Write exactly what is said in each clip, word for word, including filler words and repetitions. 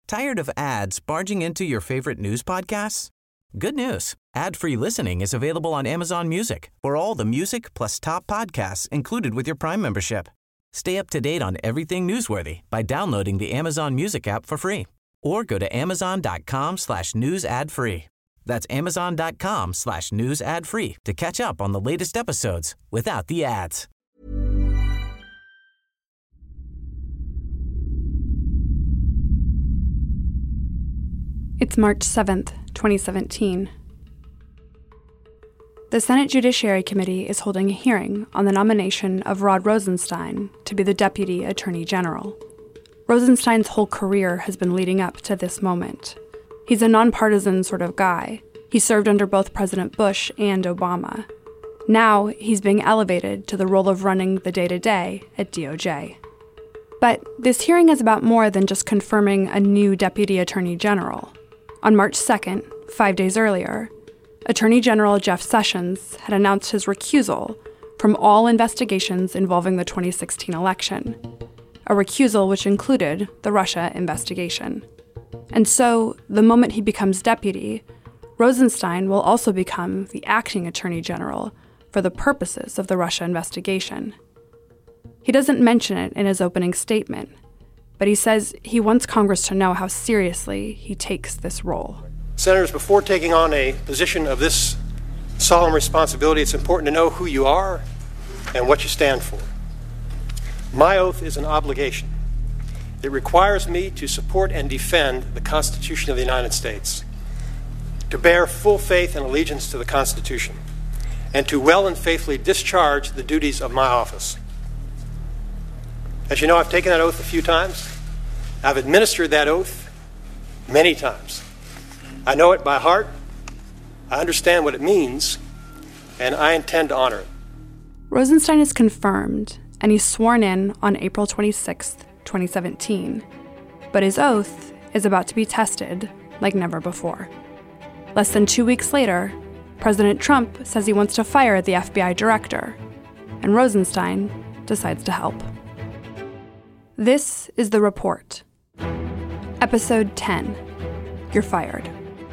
Tired of ads barging into your favorite news podcasts? Good news. Ad-free listening is available on Amazon Music for all the music plus top podcasts included with your Prime membership. Stay up to date on everything newsworthy by downloading the Amazon Music app for free or go to amazon.com slash news ad free. That's amazon.com slash news ad free to catch up on the latest episodes without the ads. It's March seventh, twenty seventeen. The Senate Judiciary Committee is holding a hearing on the nomination of Rod Rosenstein to be the Deputy Attorney General. Rosenstein's whole career has been leading up to this moment. He's a nonpartisan sort of guy. He served under both President Bush and Obama. Now he's being elevated to the role of running the day-to-day at D O J. But this hearing is about more than just confirming a new Deputy Attorney General. On March second, five days earlier, Attorney General Jeff Sessions had announced his recusal from all investigations involving the twenty sixteen election, a recusal which included the Russia investigation. And so, the moment he becomes deputy, Rosenstein will also become the acting Attorney General for the purposes of the Russia investigation. He doesn't mention it in his opening statement, but he says he wants Congress to know how seriously he takes this role. Senators, before taking on a position of this solemn responsibility, it's important to know who you are and what you stand for. My oath is an obligation. It requires me to support and defend the Constitution of the United States, to bear full faith and allegiance to the Constitution, and to well and faithfully discharge the duties of my office. As you know, I've taken that oath a few times. I've administered that oath many times. I know it by heart. I understand what it means, and I intend to honor it. Rosenstein is confirmed, and he's sworn in on April twenty-sixth, twenty seventeen. But his oath is about to be tested like never before. Less than two weeks later, President Trump says he wants to fire the F B I director, and Rosenstein decides to help. This is The Report. Episode ten. You're fired.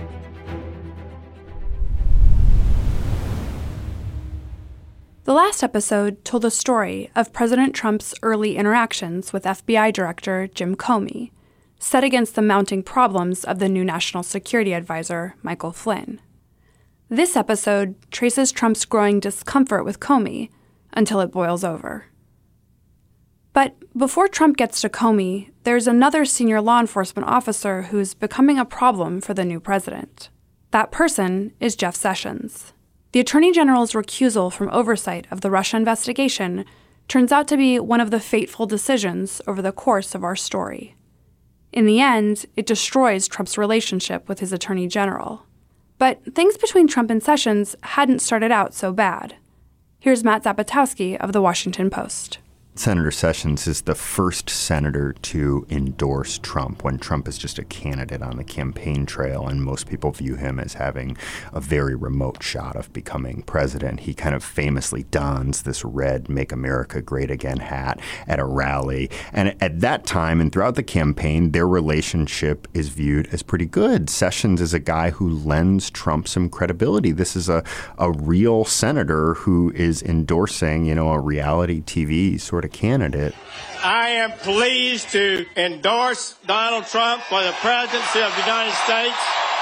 The last episode told a story of President Trump's early interactions with F B I Director Jim Comey, set against the mounting problems of the new National Security Advisor, Michael Flynn. This episode traces Trump's growing discomfort with Comey until it boils over. But before Trump gets to Comey, there's another senior law enforcement officer who's becoming a problem for the new president. That person is Jeff Sessions. The Attorney General's recusal from oversight of the Russia investigation turns out to be one of the fateful decisions over the course of our story. In the end, it destroys Trump's relationship with his Attorney General. But things between Trump and Sessions hadn't started out so bad. Here's Matt Zapotowski of The Washington Post. Senator Sessions is the first senator to endorse Trump when Trump is just a candidate on the campaign trail, and most people view him as having a very remote shot of becoming president. He kind of famously dons this red Make America Great Again hat at a rally. And at that time and throughout the campaign, their relationship is viewed as pretty good. Sessions is a guy who lends Trump some credibility. This is a, a real senator who is endorsing, you know, a reality T V sort of candidate. I am pleased to endorse Donald Trump for the presidency of the United States.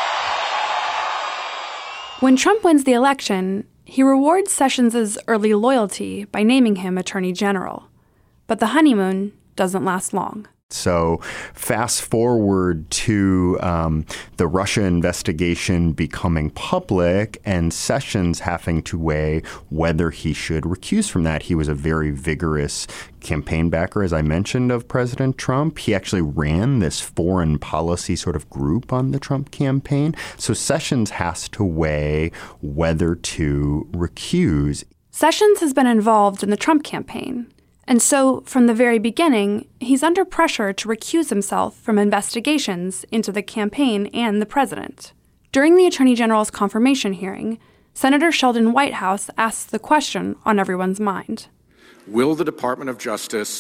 When Trump wins the election, he rewards Sessions' early loyalty by naming him Attorney General. But the honeymoon doesn't last long. So fast forward to um, the Russia investigation becoming public and Sessions having to weigh whether he should recuse from that. He was a very vigorous campaign backer, as I mentioned, of President Trump. He actually ran this foreign policy sort of group on the Trump campaign. So Sessions has to weigh whether to recuse. Sessions has been involved in the Trump campaign. And so, from the very beginning, he's under pressure to recuse himself from investigations into the campaign and the president. During the Attorney General's confirmation hearing, Senator Sheldon Whitehouse asks the question on everyone's mind. Will the Department of Justice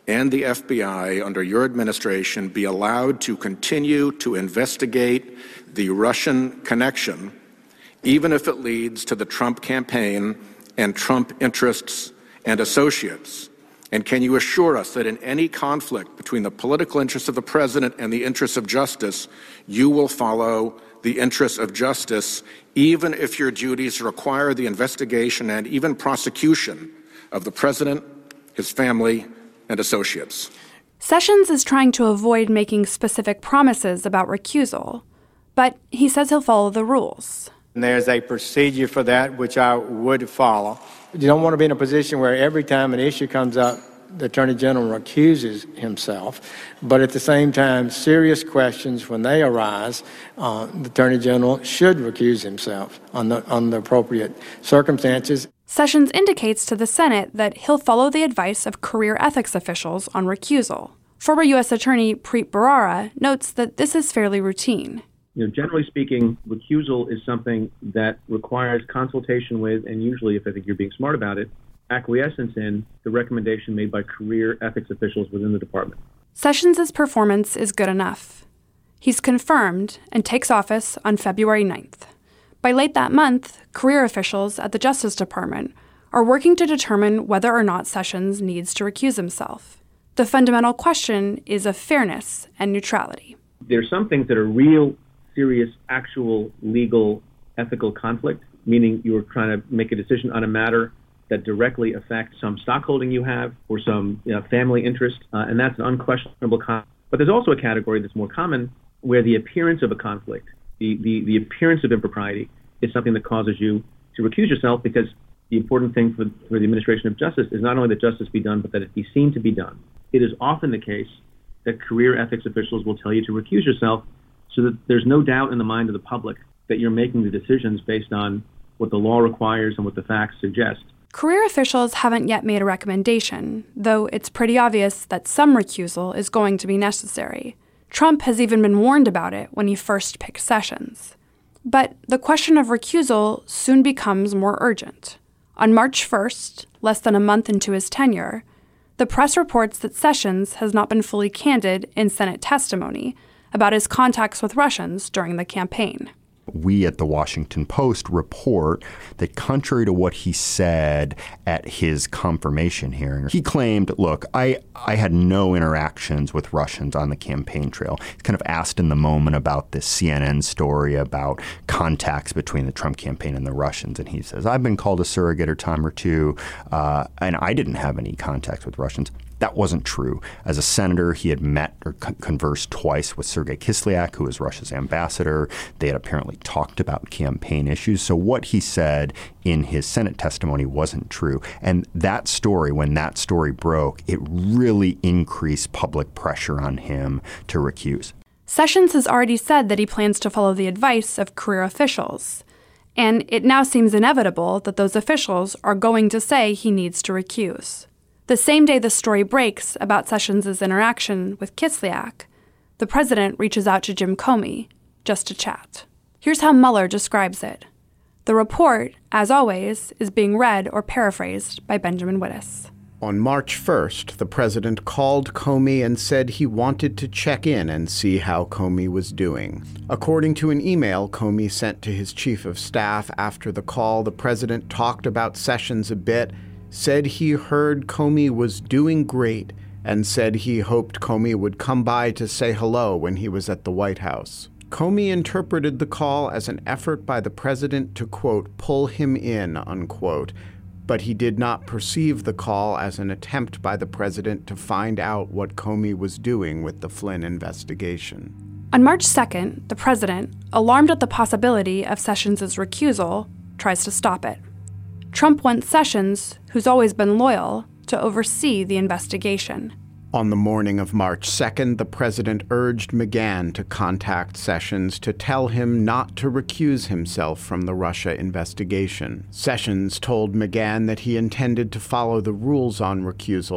and the F B I under your administration be allowed to continue to investigate the Russian connection, even if it leads to the Trump campaign and Trump interests and associates? And can you assure us that in any conflict between the political interests of the president and the interests of justice, you will follow the interests of justice, even if your duties require the investigation and even prosecution of the president, his family, and associates? Sessions is trying to avoid making specific promises about recusal, but he says he'll follow the rules. And there's a procedure for that, which I would follow. You don't want to be in a position where every time an issue comes up, the Attorney General recuses himself. But at the same time, serious questions, when they arise, uh, the Attorney General should recuse himself on the, on the appropriate circumstances. Sessions indicates to the Senate that he'll follow the advice of career ethics officials on recusal. Former U S Attorney Preet Bharara notes that this is fairly routine. You know, generally speaking, recusal is something that requires consultation with, and usually, if I think you're being smart about it, acquiescence in the recommendation made by career ethics officials within the department. Sessions' performance is good enough. He's confirmed and takes office on February ninth. By late that month, career officials at the Justice Department are working to determine whether or not Sessions needs to recuse himself. The fundamental question is of fairness and neutrality. There's some things that are real, serious, actual, legal, ethical conflict, meaning you're trying to make a decision on a matter that directly affects some stockholding you have or some you know, family interest, uh, and that's an unquestionable conflict. But there's also a category that's more common where the appearance of a conflict, the, the, the appearance of impropriety, is something that causes you to recuse yourself, because the important thing for, for the administration of justice is not only that justice be done, but that it be seen to be done. It is often the case that career ethics officials will tell you to recuse yourself so that there's no doubt in the mind of the public that you're making the decisions based on what the law requires and what the facts suggest. Career officials haven't yet made a recommendation, though it's pretty obvious that some recusal is going to be necessary. Trump has even been warned about it when he first picked Sessions. But the question of recusal soon becomes more urgent. On March first, less than a month into his tenure, the press reports that Sessions has not been fully candid in Senate testimony about his contacts with Russians during the campaign. We at the Washington Post report that contrary to what he said at his confirmation hearing, he claimed, look, I, I had no interactions with Russians on the campaign trail. He's kind of asked in the moment about this C N N story about contacts between the Trump campaign and the Russians. And he says, I've been called a surrogate a time or two, uh, and I didn't have any contacts with Russians. That wasn't true. As a senator, he had met or con- conversed twice with Sergei Kislyak, who was Russia's ambassador. They had apparently talked about campaign issues. So what he said in his Senate testimony wasn't true. And that story, when that story broke, it really increased public pressure on him to recuse. Sessions has already said that he plans to follow the advice of career officials. And it now seems inevitable that those officials are going to say he needs to recuse. The same day the story breaks about Sessions' interaction with Kislyak, the president reaches out to Jim Comey just to chat. Here's how Mueller describes it. The report, as always, is being read or paraphrased by Benjamin Wittes. On March first, the president called Comey and said he wanted to check in and see how Comey was doing. According to an email Comey sent to his chief of staff after the call, the president talked about Sessions a bit, said he heard Comey was doing great, and said he hoped Comey would come by to say hello when he was at the White House. Comey interpreted the call as an effort by the president to, quote, pull him in, unquote, but he did not perceive the call as an attempt by the president to find out what Comey was doing with the Flynn investigation. On March second, the president, alarmed at the possibility of Sessions' recusal, tries to stop it. Trump wants Sessions, who's always been loyal, to oversee the investigation. On the morning of March second, the president urged McGahn to contact Sessions to tell him not to recuse himself from the Russia investigation. Sessions told McGahn that he intended to follow the rules on recusal.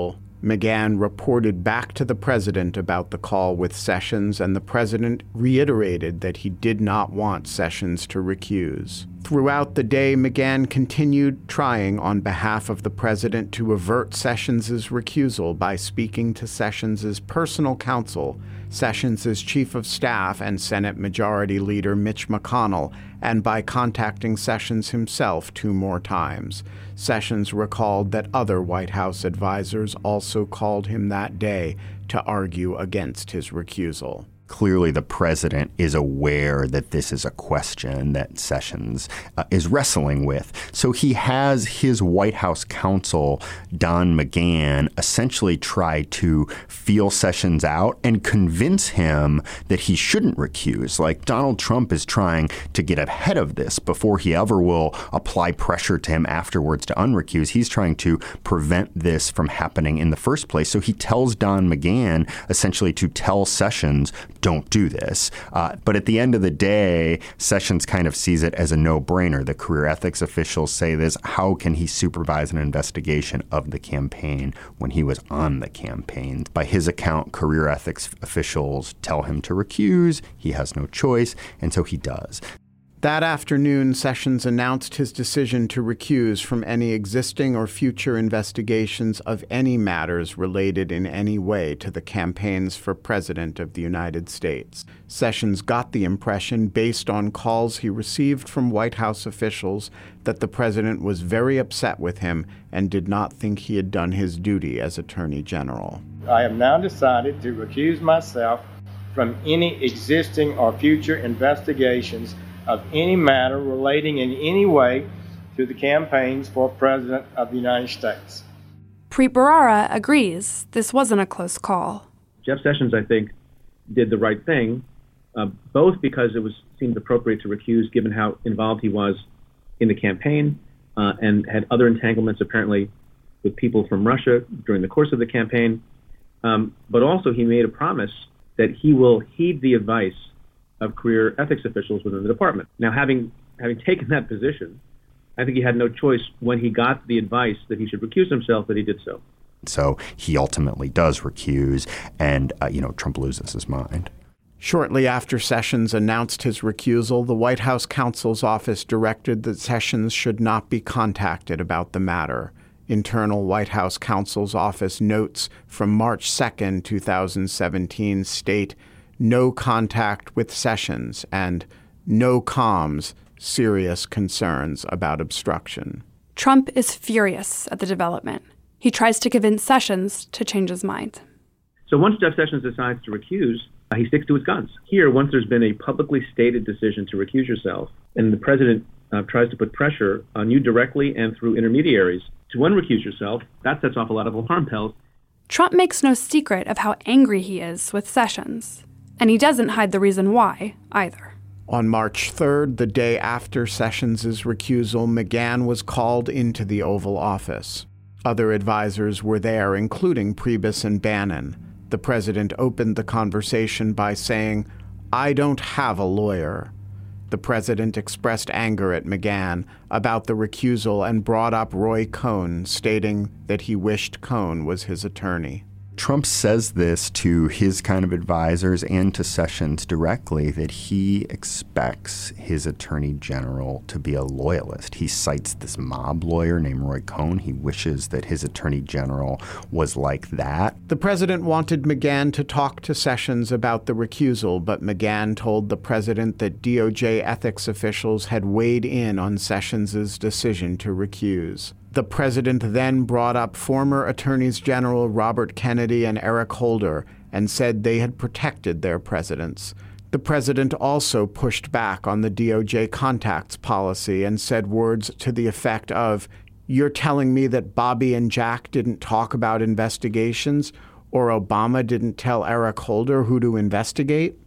McGahn reported back to the president about the call with Sessions, and the president reiterated that he did not want Sessions to recuse. Throughout the day, McGahn continued trying on behalf of the president to avert Sessions' recusal by speaking to Sessions' personal counsel, Sessions' chief of staff and Senate Majority Leader Mitch McConnell, and by contacting Sessions himself two more times. Sessions recalled that other White House advisors also called him that day to argue against his recusal. Clearly, the president is aware that this is a question that Sessions uh, is wrestling with. So he has his White House counsel, Don McGahn, essentially try to feel Sessions out and convince him that he shouldn't recuse. Like Donald Trump is trying to get ahead of this before he ever will apply pressure to him afterwards to unrecuse. He's trying to prevent this from happening in the first place. So he tells Don McGahn essentially to tell Sessions, don't do this. Uh, but at the end of the day, Sessions kind of sees it as a no-brainer. The career ethics officials say this. How can he supervise an investigation of the campaign when he was on the campaign? By his account, career ethics officials tell him to recuse. He has no choice, and so he does. That afternoon, Sessions announced his decision to recuse from any existing or future investigations of any matters related in any way to the campaigns for President of the United States. Sessions got the impression, based on calls he received from White House officials, that the president was very upset with him and did not think he had done his duty as Attorney General. I have now decided to recuse myself from any existing or future investigations of any matter relating in any way to the campaigns for President of the United States. Preet Bharara agrees this wasn't a close call. Jeff Sessions, I think, did the right thing, uh, both because it was seemed appropriate to recuse given how involved he was in the campaign uh, and had other entanglements apparently with people from Russia during the course of the campaign, um, but also he made a promise that he will heed the advice of career ethics officials within the department. Now, having having taken that position, I think he had no choice when he got the advice that he should recuse himself that he did so. So he ultimately does recuse, and, uh, you know, Trump loses his mind. Shortly after Sessions announced his recusal, the White House counsel's office directed that Sessions should not be contacted about the matter. Internal White House counsel's office notes from March second, twenty seventeen state, "No contact with Sessions," and "No comms, serious concerns about obstruction." Trump is furious at the development. He tries to convince Sessions to change his mind. So once Jeff Sessions decides to recuse, uh, he sticks to his guns. Here, once there's been a publicly stated decision to recuse yourself, and the president uh, tries to put pressure on you directly and through intermediaries to unrecuse yourself, that sets off a lot of alarm bells. Trump makes no secret of how angry he is with Sessions. And he doesn't hide the reason why, either. On March third, the day after Sessions' recusal, McGahn was called into the Oval Office. Other advisors were there, including Priebus and Bannon. The president opened the conversation by saying, "I don't have a lawyer." The president expressed anger at McGahn about the recusal and brought up Roy Cohn, stating that he wished Cohn was his attorney. Trump says this to his kind of advisors and to Sessions directly, that he expects his attorney general to be a loyalist. He cites this mob lawyer named Roy Cohn. He wishes that his attorney general was like that. The president wanted McGahn to talk to Sessions about the recusal, but McGahn told the president that D O J ethics officials had weighed in on Sessions' decision to recuse. The president then brought up former attorneys general Robert Kennedy and Eric Holder and said they had protected their presidents. The president also pushed back on the D O J contacts policy and said words to the effect of, "You're telling me that Bobby and Jack didn't talk about investigations, or Obama didn't tell Eric Holder who to investigate?"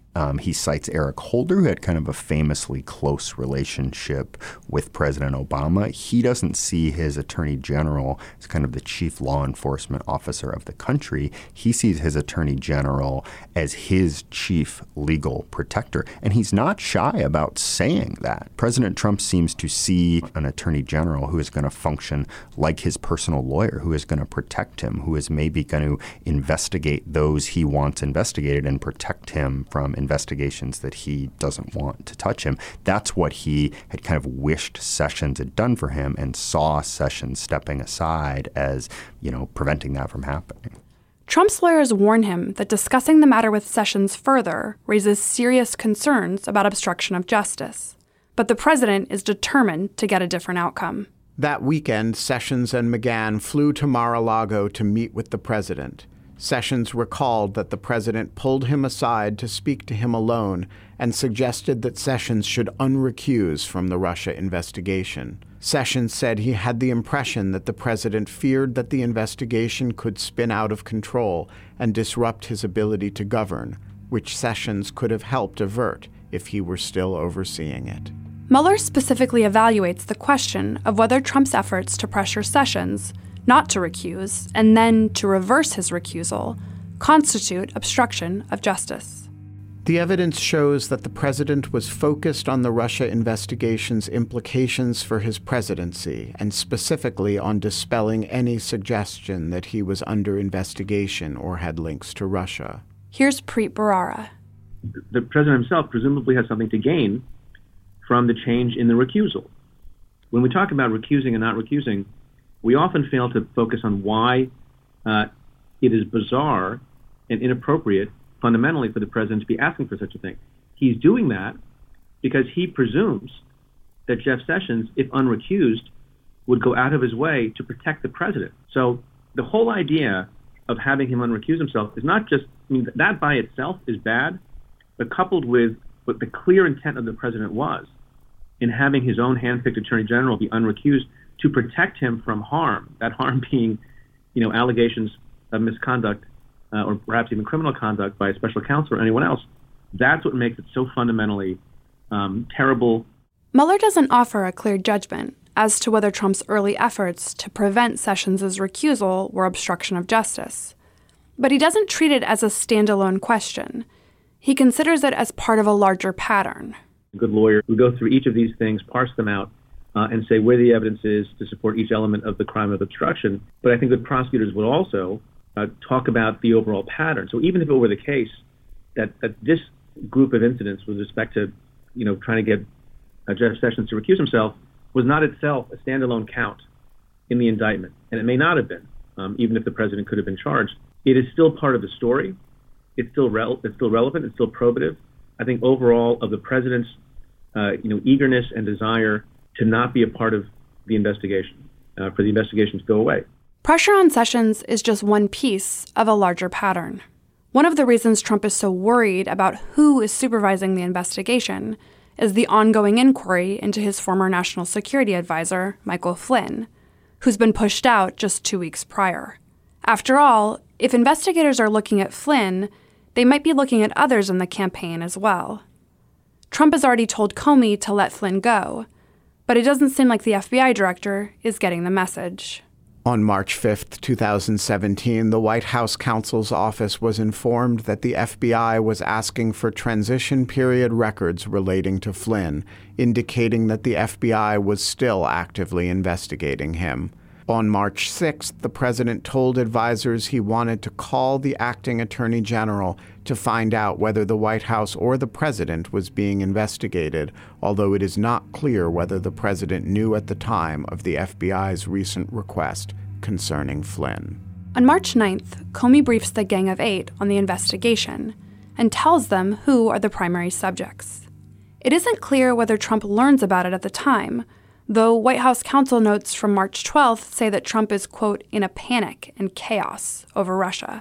Um, he cites Eric Holder, who had kind of a famously close relationship with President Obama. He doesn't see his attorney general as kind of the chief law enforcement officer of the country. He sees his attorney general as his chief legal protector. And he's not shy about saying that. President Trump seems to see an attorney general who is going to function like his personal lawyer, who is going to protect him, who is maybe going to investigate those he wants investigated and protect him from investigations that he doesn't want to touch him. That's what he had kind of wished Sessions had done for him, and saw Sessions stepping aside as, you know, preventing that from happening. Trump's lawyers warn him that discussing the matter with Sessions further raises serious concerns about obstruction of justice. But the president is determined to get a different outcome. That weekend, Sessions and McGahn flew to Mar-a-Lago to meet with the president. Sessions recalled that the president pulled him aside to speak to him alone and suggested that Sessions should unrecuse from the Russia investigation. Sessions said he had the impression that the president feared that the investigation could spin out of control and disrupt his ability to govern, which Sessions could have helped avert if he were still overseeing it. Mueller specifically evaluates the question of whether Trump's efforts to pressure Sessions not to recuse, and then to reverse his recusal, constitute obstruction of justice. The evidence shows that the president was focused on the Russia investigation's implications for his presidency, and specifically on dispelling any suggestion that he was under investigation or had links to Russia. Here's Preet Bharara. The president himself presumably has something to gain from the change in the recusal. When we talk about recusing and not recusing, we often fail to focus on why uh, it is bizarre and inappropriate fundamentally for the president to be asking for such a thing. He's doing that because he presumes that Jeff Sessions, if unrecused, would go out of his way to protect the president. So the whole idea of having him unrecuse himself is not just, I mean, that by itself is bad, but coupled with what the clear intent of the president was in having his own handpicked attorney general be unrecused to protect him from harm, that harm being, you know, allegations of misconduct uh, or perhaps even criminal conduct by a special counsel or anyone else. That's what makes it so fundamentally um, terrible. Mueller doesn't offer a clear judgment as to whether Trump's early efforts to prevent Sessions' recusal were obstruction of justice. But he doesn't treat it as a standalone question. He considers it as part of a larger pattern. A good lawyer would go through each of these things, parse them out, Uh, and say where the evidence is to support each element of the crime of obstruction. But I think that prosecutors would also uh, talk about the overall pattern. So even if it were the case that, that this group of incidents with respect to, you know, trying to get uh, Jeff Sessions to recuse himself was not itself a standalone count in the indictment, and it may not have been, um, even if the president could have been charged, it is still part of the story. It's still rel- it's still relevant. It's still probative. I think overall of the president's, uh, you know, eagerness and desire to not be a part of the investigation, uh, for the investigation to go away. Pressure on Sessions is just one piece of a larger pattern. One of the reasons Trump is so worried about who is supervising the investigation is the ongoing inquiry into his former national security advisor, Michael Flynn, who's been pushed out just two weeks prior. After all, if investigators are looking at Flynn, they might be looking at others in the campaign as well. Trump has already told Comey to let Flynn go, but it doesn't seem like the F B I director is getting the message. On March fifth, twenty seventeen, the White House counsel's office was informed that the F B I was asking for transition period records relating to Flynn, indicating that the F B I was still actively investigating him. On March sixth, the president told advisors he wanted to call the acting attorney general to find out whether the White House or the president was being investigated, although it is not clear whether the president knew at the time of the F B I's recent request concerning Flynn. On March ninth, Comey briefs the Gang of Eight on the investigation and tells them who are the primary subjects. It isn't clear whether Trump learns about it at the time, though White House counsel notes from March twelfth say that Trump is, quote, in a panic and chaos over Russia.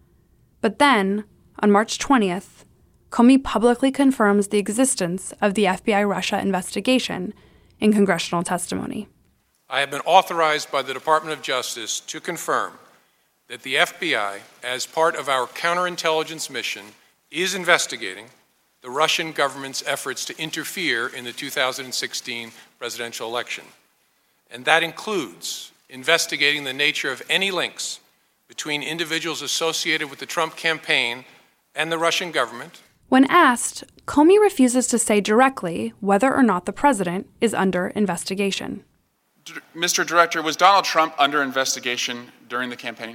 But then, on March twentieth, Comey publicly confirms the existence of the F B I Russia investigation in congressional testimony. I have been authorized by the Department of Justice to confirm that the F B I, as part of our counterintelligence mission, is investigating the Russian government's efforts to interfere in the two thousand sixteen presidential election. And that includes investigating the nature of any links between individuals associated with the Trump campaign and the Russian government. When asked, Comey refuses to say directly whether or not the president is under investigation. Mister Director, was Donald Trump under investigation during the campaign?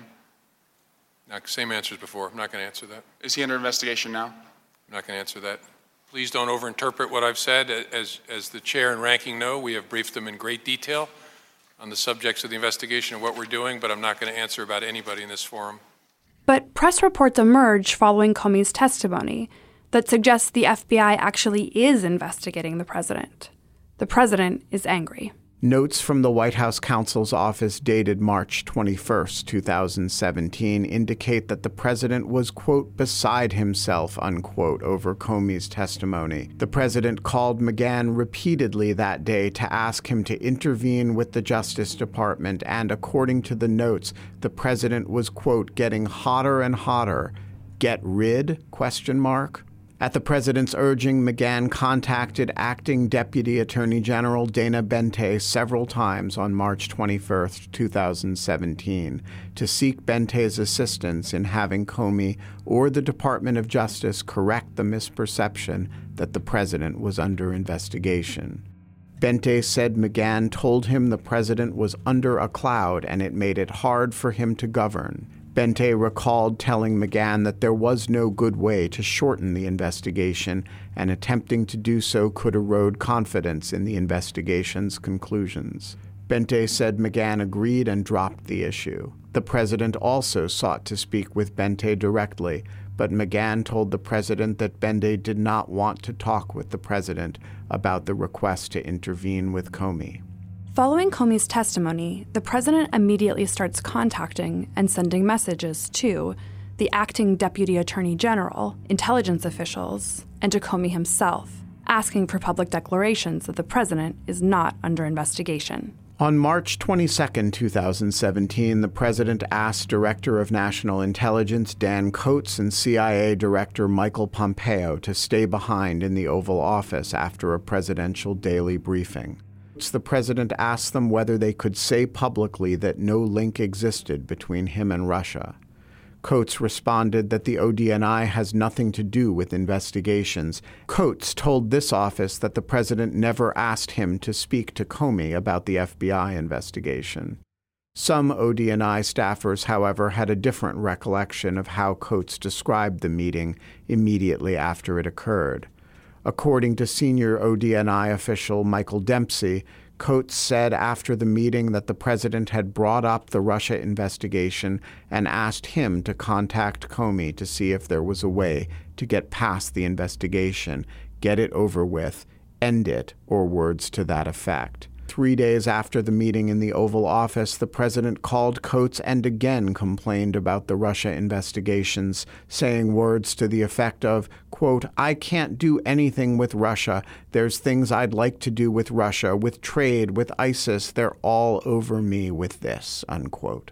Not, same answer as before. I'm not going to answer that. Is he under investigation now? I'm not going to answer that. Please don't overinterpret what I've said. As, as the chair and ranking know, we have briefed them in great detail on the subjects of the investigation and what we're doing, but I'm not going to answer about anybody in this forum. But press reports emerge following Comey's testimony that suggests the F B I actually is investigating the president. The president is angry. Notes from the White House counsel's office dated March twenty-first, two thousand seventeen indicate that the president was, quote, beside himself, unquote, over Comey's testimony. The president called McGahn repeatedly that day to ask him to intervene with the Justice Department, and according to the notes, the president was, quote, getting hotter and hotter. Get rid, question mark? At the president's urging, McGahn contacted Acting Deputy Attorney General Dana Bente several times on March twenty-first, two thousand seventeen, to seek Bente's assistance in having Comey or the Department of Justice correct the misperception that the president was under investigation. Bente said McGahn told him the president was under a cloud and it made it hard for him to govern. Bente recalled telling McGahn that there was no good way to shorten the investigation, and attempting to do so could erode confidence in the investigation's conclusions. Bente said McGahn agreed and dropped the issue. The president also sought to speak with Bente directly, but McGahn told the president that Bente did not want to talk with the president about the request to intervene with Comey. Following Comey's testimony, the president immediately starts contacting and sending messages to the acting deputy attorney general, intelligence officials, and to Comey himself, asking for public declarations that the president is not under investigation. On March twenty-second, two thousand seventeen, the president asked Director of National Intelligence Dan Coats and C I A Director Michael Pompeo to stay behind in the Oval Office after a presidential daily briefing. The president asked them whether they could say publicly that no link existed between him and Russia. Coats responded that the O D N I has nothing to do with investigations. Coats told this office that the president never asked him to speak to Comey about the F B I investigation. Some O D N I staffers, however, had a different recollection of how Coats described the meeting immediately after it occurred. According to senior O D N I official Michael Dempsey, Coats said after the meeting that the president had brought up the Russia investigation and asked him to contact Comey to see if there was a way to get past the investigation, get it over with, end it, or words to that effect. Three days after the meeting in the Oval Office, the president called Coats and again complained about the Russia investigations, saying words to the effect of, quote, I can't do anything with Russia. There's things I'd like to do with Russia, with trade, with ISIS. They're all over me with this, unquote.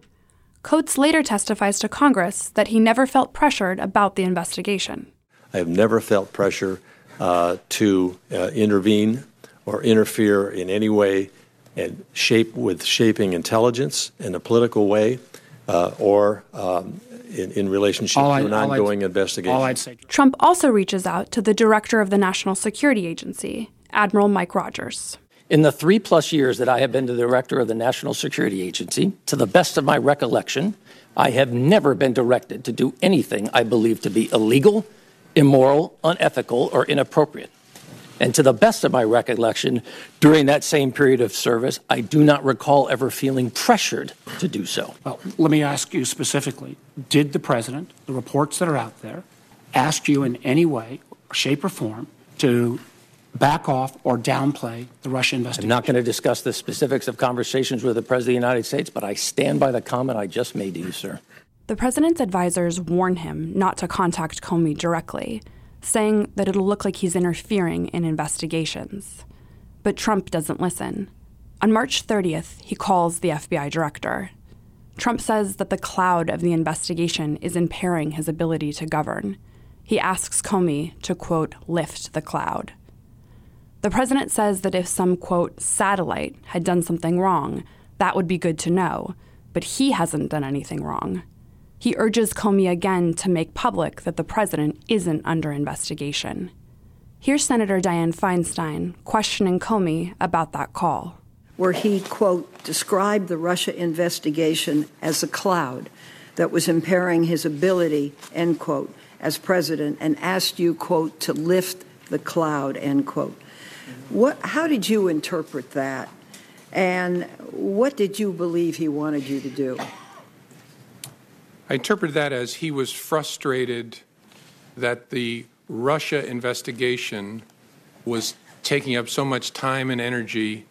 Coats later testifies to Congress that he never felt pressured about the investigation. I have never felt pressure uh, to uh, intervene or interfere in any way and shape with shaping intelligence in a political way uh, or um, in, in relationship all to I, an ongoing I'd, investigation. All I'd say. Trump also reaches out to the director of the National Security Agency, Admiral Mike Rogers. In the three-plus years that I have been the director of the National Security Agency, to the best of my recollection, I have never been directed to do anything I believe to be illegal, immoral, unethical, or inappropriate. And to the best of my recollection, during that same period of service, I do not recall ever feeling pressured to do so. Well, let me ask you specifically, did the president, the reports that are out there, ask you in any way, shape or form, to back off or downplay the Russia investigation? I'm not going to discuss the specifics of conversations with the President of the United States, but I stand by the comment I just made to you, sir. The president's advisors warn him not to contact Comey directly, saying that it'll look like he's interfering in investigations. But Trump doesn't listen. On March thirtieth, he calls the F B I director. Trump says that the cloud of the investigation is impairing his ability to govern. he asks Comey to, quote, lift the cloud. The president says that if some, quote, satellite had done something wrong, that would be good to know, but he hasn't done anything wrong. He urges Comey again to make public that the president isn't under investigation. Here's Senator Dianne Feinstein questioning Comey about that call. Where he, quote, described the Russia investigation as a cloud that was impairing his ability, end quote, as president, and asked you, quote, to lift the cloud, end quote. What, how did you interpret that? And what did you believe he wanted you to do? I interpret that as he was frustrated that the Russia investigation was taking up so much time and energy.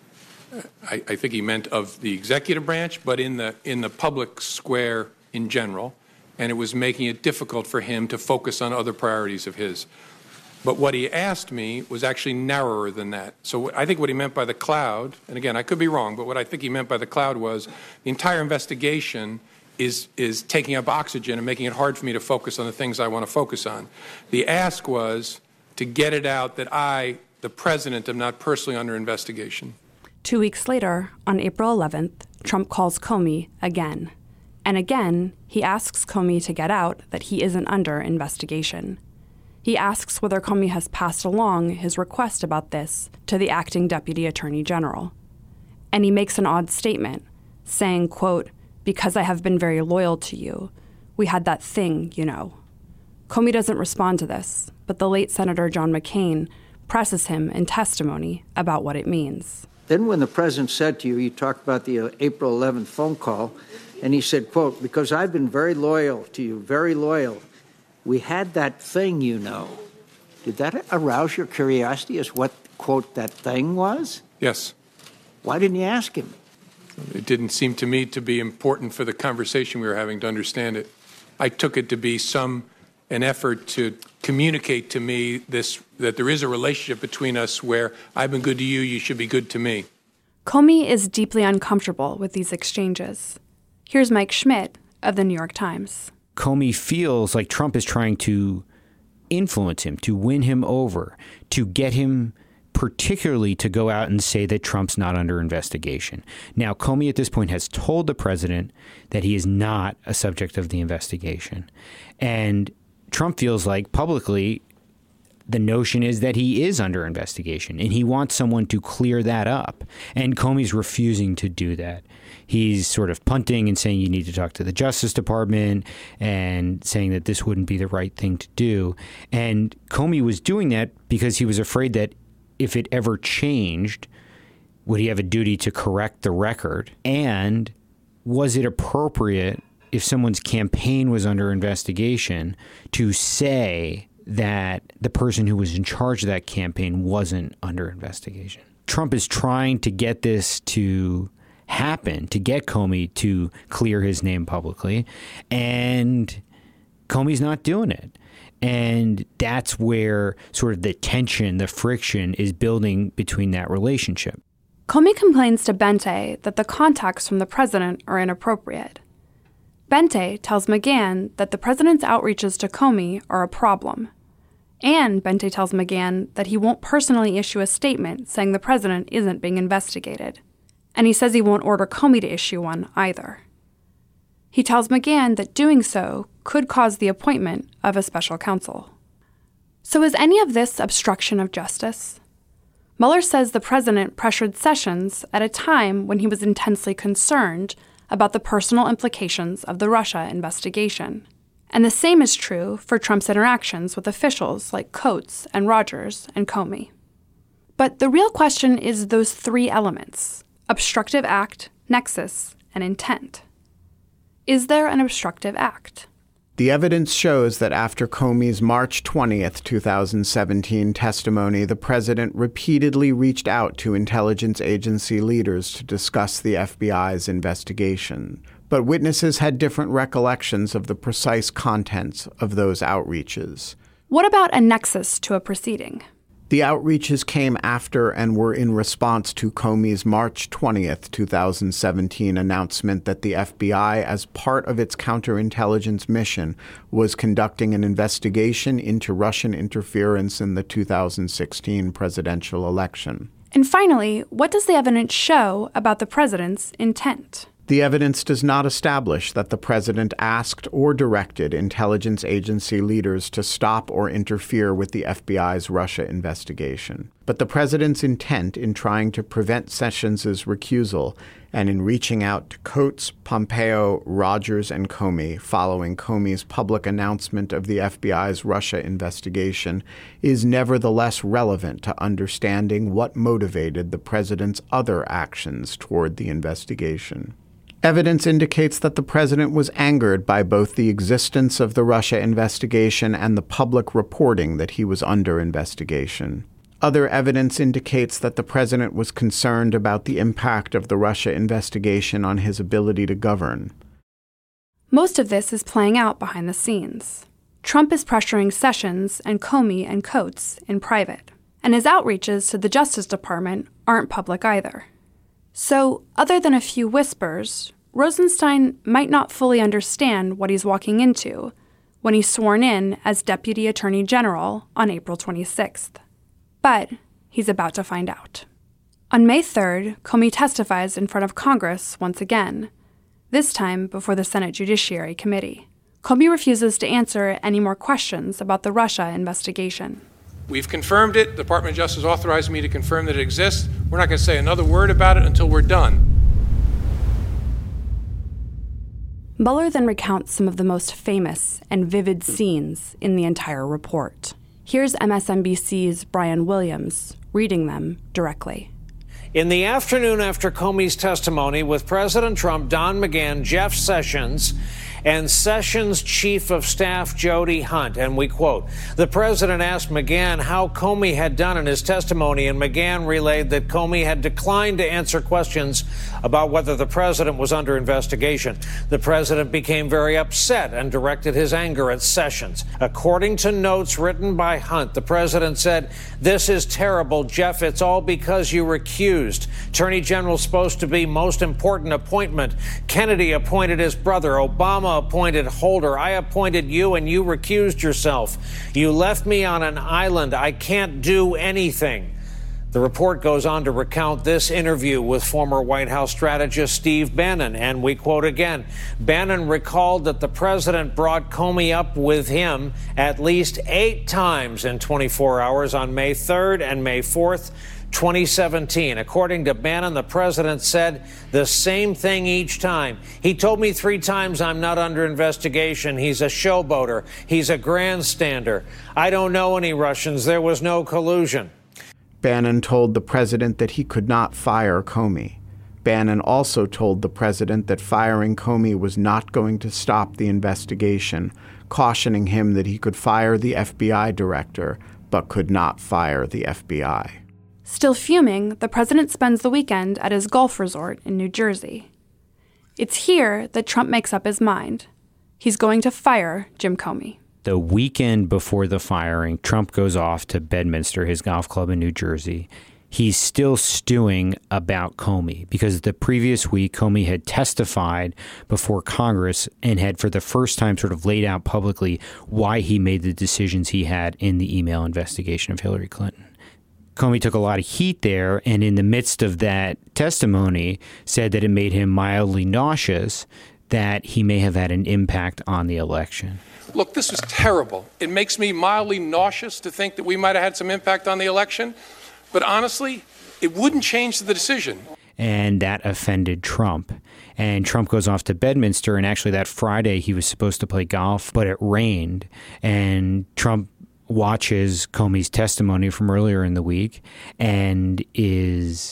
I, I think he meant of the executive branch, but in the in the public square in general, and it was making it difficult for him to focus on other priorities of his. But what he asked me was actually narrower than that. So I think what he meant by the cloud, and again, I could be wrong, but what I think he meant by the cloud was the entire investigation is is taking up oxygen and making it hard for me to focus on the things I want to focus on. The ask was to get it out that I, the president, am not personally under investigation. Two weeks later, on April eleventh, Trump calls Comey again. And again, he asks Comey to get out that he isn't under investigation. He asks whether Comey has passed along his request about this to the acting deputy attorney general. And he makes an odd statement, saying, quote, because I have been very loyal to you. We had that thing, you know. Comey doesn't respond to this, but the late Senator John McCain presses him in testimony about what it means. Then when the president said to you, you talked about the uh, April eleventh phone call, and he said, quote, because I've been very loyal to you, very loyal. We had that thing, you know. Did that arouse your curiosity as what, quote, that thing was? Yes. Why didn't you ask him? It didn't seem to me to be important for the conversation we were having to understand it. I took it to be some an effort to communicate to me this that there is a relationship between us where I've been good to you, you should be good to me. Comey is deeply uncomfortable with these exchanges. Here's Mike Schmidt of the New York Times. Comey feels like Trump is trying to influence him, to win him over, to get him particularly to go out and say that Trump's not under investigation. Now, Comey at this point has told the president that he is not a subject of the investigation. And Trump feels like publicly the notion is that he is under investigation and he wants someone to clear that up. And Comey's refusing to do that. He's sort of punting and saying you need to talk to the Justice Department and saying that this wouldn't be the right thing to do. And Comey was doing that because he was afraid that if it ever changed, would he have a duty to correct the record? And was it appropriate if someone's campaign was under investigation to say that the person who was in charge of that campaign wasn't under investigation? Trump is trying to get this to happen, to get Comey to clear his name publicly, and Comey's not doing it. And that's where sort of the tension, the friction is building between that relationship. Comey complains to Bente that the contacts from the president are inappropriate. Bente tells McGahn that the president's outreaches to Comey are a problem. And Bente tells McGahn that he won't personally issue a statement saying the president isn't being investigated. And he says he won't order Comey to issue one either. He tells McGahn that doing so could cause the appointment of a special counsel. So is any of this obstruction of justice? Mueller says the president pressured Sessions at a time when he was intensely concerned about the personal implications of the Russia investigation. And the same is true for Trump's interactions with officials like Coates and Rogers and Comey. But the real question is those three elements: obstructive act, nexus, and intent. Is there an obstructive act? The evidence shows that after Comey's March twentieth, twenty seventeen testimony, the president repeatedly reached out to intelligence agency leaders to discuss the F B I's investigation. But witnesses had different recollections of the precise contents of those outreaches. What about a nexus to a proceeding? The outreaches came after and were in response to Comey's March twentieth, twenty seventeen announcement that the F B I, as part of its counterintelligence mission, was conducting an investigation into Russian interference in the two thousand sixteen presidential election. And finally, what does the evidence show about the president's intent? The evidence does not establish that the president asked or directed intelligence agency leaders to stop or interfere with the F B I's Russia investigation. But the president's intent in trying to prevent Sessions' recusal and in reaching out to Coates, Pompeo, Rogers, and Comey following Comey's public announcement of the F B I's Russia investigation is nevertheless relevant to understanding what motivated the president's other actions toward the investigation. Evidence indicates that the president was angered by both the existence of the Russia investigation and the public reporting that he was under investigation. Other evidence indicates that the president was concerned about the impact of the Russia investigation on his ability to govern. Most of this is playing out behind the scenes. Trump is pressuring Sessions and Comey and Coates in private, and his outreaches to the Justice Department aren't public either. So, other than a few whispers, Rosenstein might not fully understand what he's walking into when he's sworn in as Deputy Attorney General on April twenty-sixth. But he's about to find out. On May third, Comey testifies in front of Congress once again, this time before the Senate Judiciary Committee. Comey refuses to answer any more questions about the Russia investigation. We've confirmed it. The Department of Justice authorized me to confirm that it exists. We're not going to say another word about it until we're done. Mueller then recounts some of the most famous and vivid scenes in the entire report. Here's M S N B C's Brian Williams reading them directly. In the afternoon after Comey's testimony with President Trump, Don McGahn, Jeff Sessions, and Sessions' Chief of Staff, Jody Hunt, and we quote, "The president asked McGahn how Comey had done in his testimony, and McGahn relayed that Comey had declined to answer questions about whether the president was under investigation. The president became very upset and directed his anger at Sessions. According to notes written by Hunt, the president said, 'This is terrible, Jeff. It's all because you recused. Attorney General's supposed to be most important appointment. Kennedy appointed his brother. Obama appointed Holder. I appointed you, and you recused yourself. You left me on an island. I can't do anything.'" The report goes on to recount this interview with former White House strategist Steve Bannon, and we quote again, "Bannon recalled that the president brought Comey up with him at least eight times in twenty-four hours on May third and May fourth, twenty seventeen. According to Bannon, the president said the same thing each time. He told me three times I'm not under investigation. He's a showboater. He's a grandstander. I don't know any Russians. There was no collusion." Bannon told the president that he could not fire Comey. Bannon also told the president that firing Comey was not going to stop the investigation, cautioning him that he could fire the F B I director, but could not fire the F B I. Still fuming, the president spends the weekend at his golf resort in New Jersey. It's here that Trump makes up his mind. He's going to fire Jim Comey. The weekend before the firing, Trump goes off to Bedminster, his golf club in New Jersey. He's still stewing about Comey because the previous week, Comey had testified before Congress and had for the first time sort of laid out publicly why he made the decisions he had in the email investigation of Hillary Clinton. Comey took a lot of heat there, and in the midst of that testimony said that it made him mildly nauseous that he may have had an impact on the election. Look, this was terrible. It makes me mildly nauseous to think that we might have had some impact on the election. But honestly, it wouldn't change the decision. And that offended Trump. And Trump goes off to Bedminster, and actually that Friday he was supposed to play golf, but it rained. And Trump watches Comey's testimony from earlier in the week and is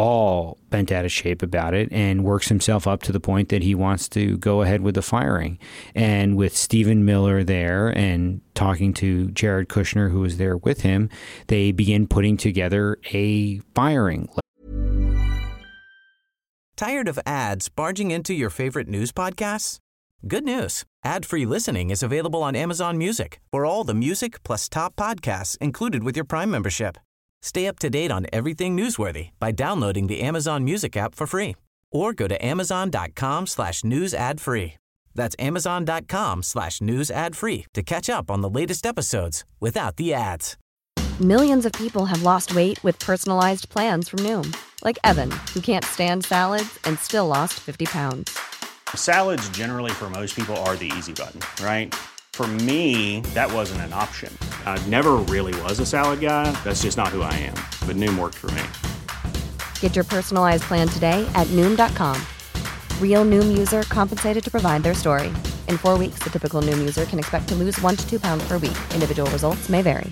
all bent out of shape about it and works himself up to the point that he wants to go ahead with the firing. And with Stephen Miller there and talking to Jared Kushner, who was there with him, they begin putting together a firing. Tired of ads barging into your favorite news podcasts? Good news. Ad-free listening is available on Amazon Music for all the music plus top podcasts included with your Prime membership. Stay up to date on everything newsworthy by downloading the Amazon Music app for free or go to amazon.com slash news ad free. That's amazon.com slash news ad free to catch up on the latest episodes without the ads. Millions of people have lost weight with personalized plans from Noom, like Evan, who can't stand salads and still lost fifty pounds. Salads generally for most people are the easy button, right? For me, that wasn't an option. I never really was a salad guy. That's just not who I am. But Noom worked for me. Get your personalized plan today at Noom dot com. Real Noom user compensated to provide their story. In four weeks, the typical Noom user can expect to lose one to two pounds per week. Individual results may vary.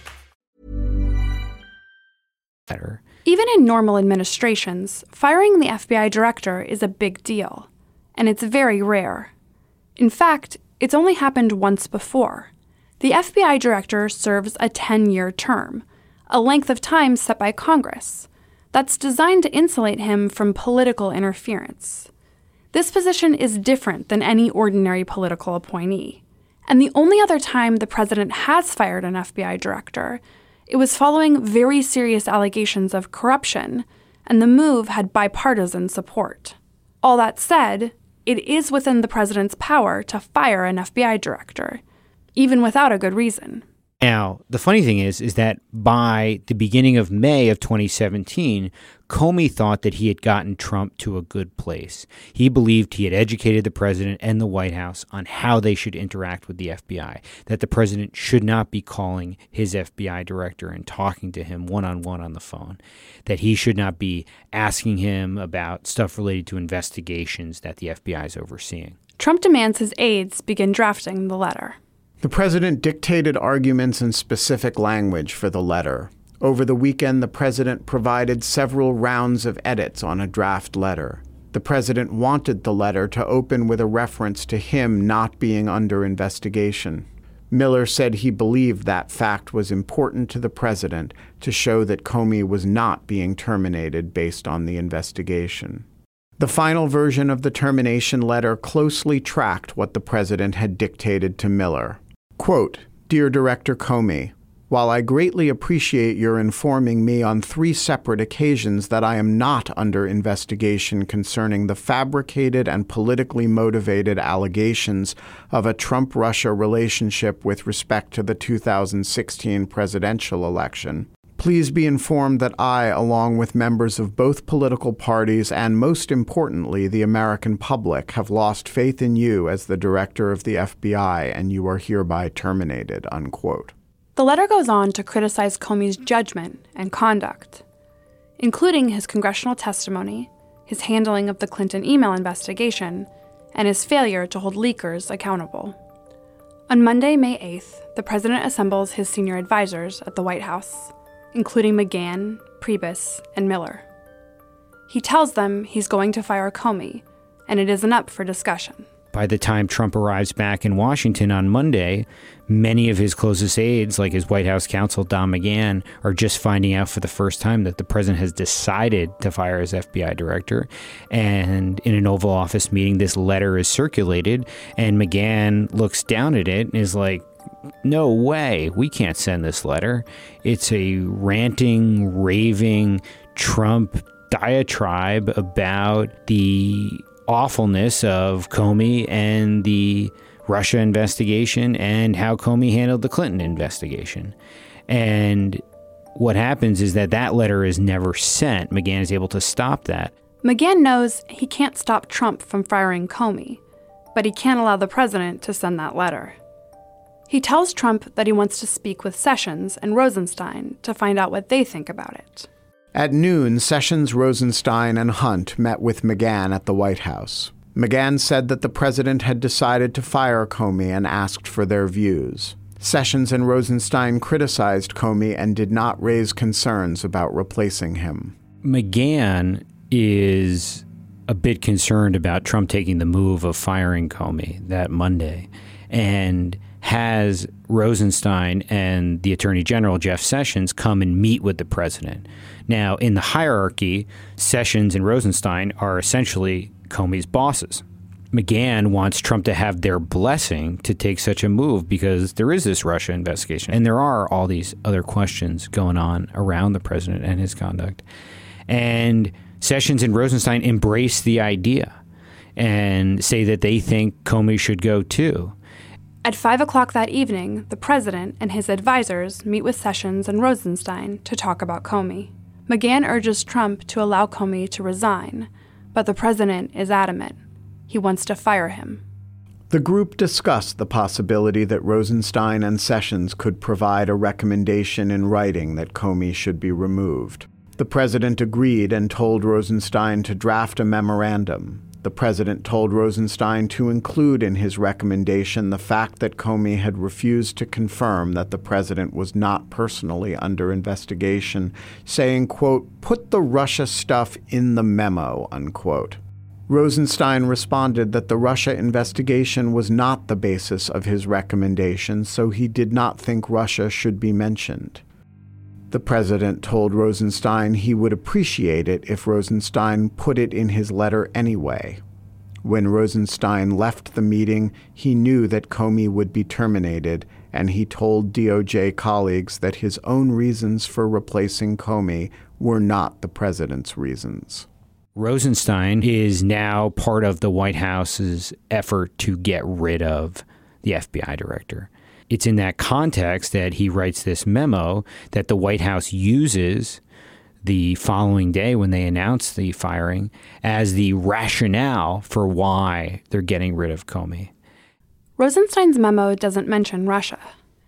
Better. Even in normal administrations, firing the F B I director is a big deal, and it's very rare. In fact, it's only happened once before. The F B I director serves a ten-year term, a length of time set by Congress, that's designed to insulate him from political interference. This position is different than any ordinary political appointee, and the only other time the president has fired an F B I director, it was following very serious allegations of corruption, and the move had bipartisan support. All that said, it is within the president's power to fire an F B I director, even without a good reason. Now, the funny thing is, is that by the beginning of May of twenty seventeen, Comey thought that he had gotten Trump to a good place. He believed he had educated the president and the White House on how they should interact with the F B I, that the president should not be calling his F B I director and talking to him one-on-one on the phone, that he should not be asking him about stuff related to investigations that the F B I is overseeing. Trump demands his aides begin drafting the letter. The president dictated arguments in specific language for the letter. Over the weekend, the president provided several rounds of edits on a draft letter. The president wanted the letter to open with a reference to him not being under investigation. Miller said he believed that fact was important to the president to show that Comey was not being terminated based on the investigation. The final version of the termination letter closely tracked what the president had dictated to Miller. Quote, "Dear Director Comey, while I greatly appreciate your informing me on three separate occasions that I am not under investigation concerning the fabricated and politically motivated allegations of a Trump-Russia relationship with respect to the two thousand sixteen presidential election, please be informed that I, along with members of both political parties and, most importantly, the American public, have lost faith in you as the director of the F B I, and you are hereby terminated," unquote. The letter goes on to criticize Comey's judgment and conduct, including his congressional testimony, his handling of the Clinton email investigation, and his failure to hold leakers accountable. On Monday, May eighth, the president assembles his senior advisors at the White House, including McGahn, Priebus, and Miller. He tells them he's going to fire Comey, and it isn't up for discussion. By the time Trump arrives back in Washington on Monday, many of his closest aides, like his White House counsel Don McGahn, are just finding out for the first time that the president has decided to fire his F B I director. And in an Oval Office meeting, this letter is circulated, and McGahn looks down at it and is like, "No way, we can't send this letter. It's a ranting, raving Trump diatribe about the awfulness of Comey and the Russia investigation and how Comey handled the Clinton investigation." And what happens is that that letter is never sent. McGahn is able to stop that. McGahn knows he can't stop Trump from firing Comey, but he can't allow the president to send that letter. He tells Trump that he wants to speak with Sessions and Rosenstein to find out what they think about it. At noon, Sessions, Rosenstein, and Hunt met with McGahn at the White House. McGahn said that the president had decided to fire Comey and asked for their views. Sessions and Rosenstein criticized Comey and did not raise concerns about replacing him. McGahn is a bit concerned about Trump taking the move of firing Comey that Monday, and has Rosenstein and the Attorney General, Jeff Sessions, come and meet with the president. Now, in the hierarchy, Sessions and Rosenstein are essentially Comey's bosses. McGahn wants Trump to have their blessing to take such a move because there is this Russia investigation. And there are all these other questions going on around the president and his conduct. And Sessions and Rosenstein embrace the idea and say that they think Comey should go too. At five o'clock that evening, the president and his advisors meet with Sessions and Rosenstein to talk about Comey. McGahn urges Trump to allow Comey to resign, but the president is adamant. He wants to fire him. The group discussed the possibility that Rosenstein and Sessions could provide a recommendation in writing that Comey should be removed. The president agreed and told Rosenstein to draft a memorandum. The president told Rosenstein to include in his recommendation the fact that Comey had refused to confirm that the president was not personally under investigation, saying, quote, "Put the Russia stuff in the memo," unquote. Rosenstein responded that the Russia investigation was not the basis of his recommendation, so he did not think Russia should be mentioned. The president told Rosenstein he would appreciate it if Rosenstein put it in his letter anyway. When Rosenstein left the meeting, he knew that Comey would be terminated, and he told D O J colleagues that his own reasons for replacing Comey were not the president's reasons. Rosenstein is now part of the White House's effort to get rid of the F B I director. It's in that context that he writes this memo that the White House uses the following day when they announce the firing as the rationale for why they're getting rid of Comey. Rosenstein's memo doesn't mention Russia.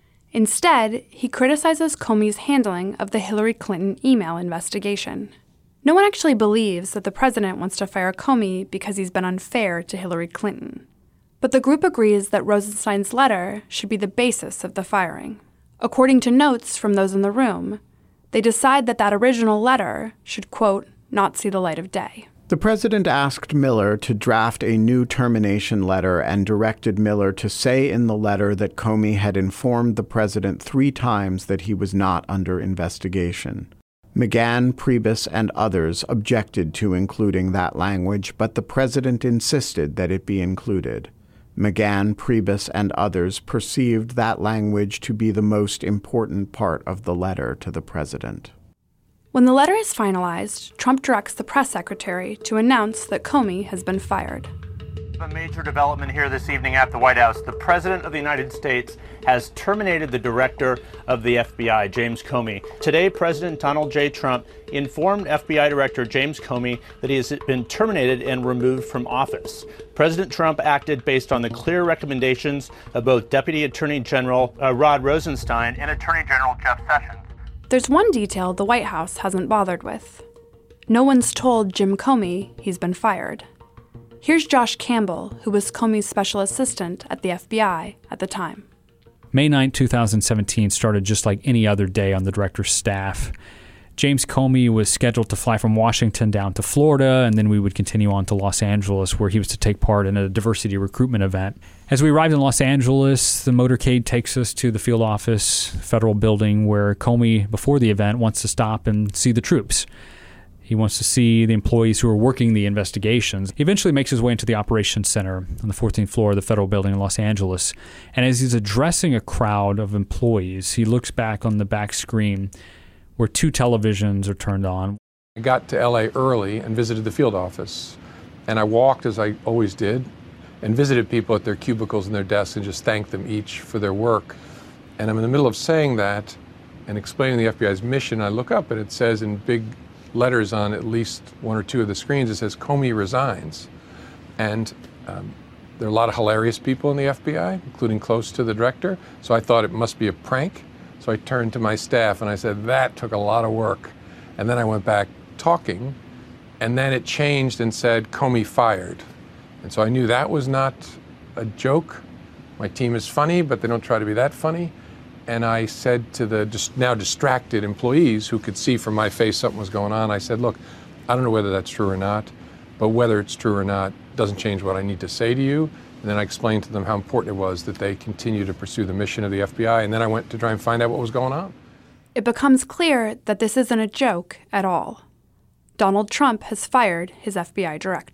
Instead, he criticizes Comey's handling of the Hillary Clinton email investigation. No one actually believes that the president wants to fire Comey because he's been unfair to Hillary Clinton. But the group agrees that Rosenstein's letter should be the basis of the firing. According to notes from those in the room, they decide that that original letter should, quote, not see the light of day. The president asked Miller to draft a new termination letter and directed Miller to say in the letter that Comey had informed the president three times that he was not under investigation. McGahn, Priebus, and others objected to including that language, but the president insisted that it be included. McGahn, Priebus, and others perceived that language to be the most important part of the letter to the president. When the letter is finalized, Trump directs the press secretary to announce that Comey has been fired. A major development here this evening at the White House. The President of the United States has terminated the director of the F B I, James Comey. Today, President Donald J. Trump informed F B I Director James Comey that he has been terminated and removed from office. President Trump acted based on the clear recommendations of both Deputy Attorney General uh, Rod Rosenstein and Attorney General Jeff Sessions. There's one detail the White House hasn't bothered with. No one's told Jim Comey he's been fired. Here's Josh Campbell, who was Comey's special assistant at the F B I at the time. May ninth, twenty seventeen started just like any other day on the director's staff. James Comey was scheduled to fly from Washington down to Florida, and then we would continue on to Los Angeles, where he was to take part in a diversity recruitment event. As we arrived in Los Angeles, the motorcade takes us to the field office, federal building, where Comey, before the event, wants to stop and see the troops. He wants to see the employees who are working the investigations. He eventually makes his way into the operations center on the fourteenth floor of the federal building in Los Angeles. And as he's addressing a crowd of employees, he looks back on the back screen where two televisions are turned on. I got to L A early and visited the field office. And I walked, as I always did, and visited people at their cubicles and their desks and just thanked them each for their work. And I'm in the middle of saying that and explaining the F B I's mission. I look up and it says in big letters on at least one or two of the screens, it says Comey resigns. And um, there are a lot of hilarious people in the F B I, including close to the director. So I thought it must be a prank. So I turned to my staff and I said, that took a lot of work. And then I went back talking, and then it changed and said Comey fired. And so I knew that was not a joke. My team is funny, but they don't try to be that funny. And I said to the just now distracted employees who could see from my face something was going on, I said, look, I don't know whether that's true or not, but whether it's true or not doesn't change what I need to say to you. And then I explained to them how important it was that they continue to pursue the mission of the F B I. And then I went to try and find out what was going on. It becomes clear that this isn't a joke at all. Donald Trump has fired his F B I director.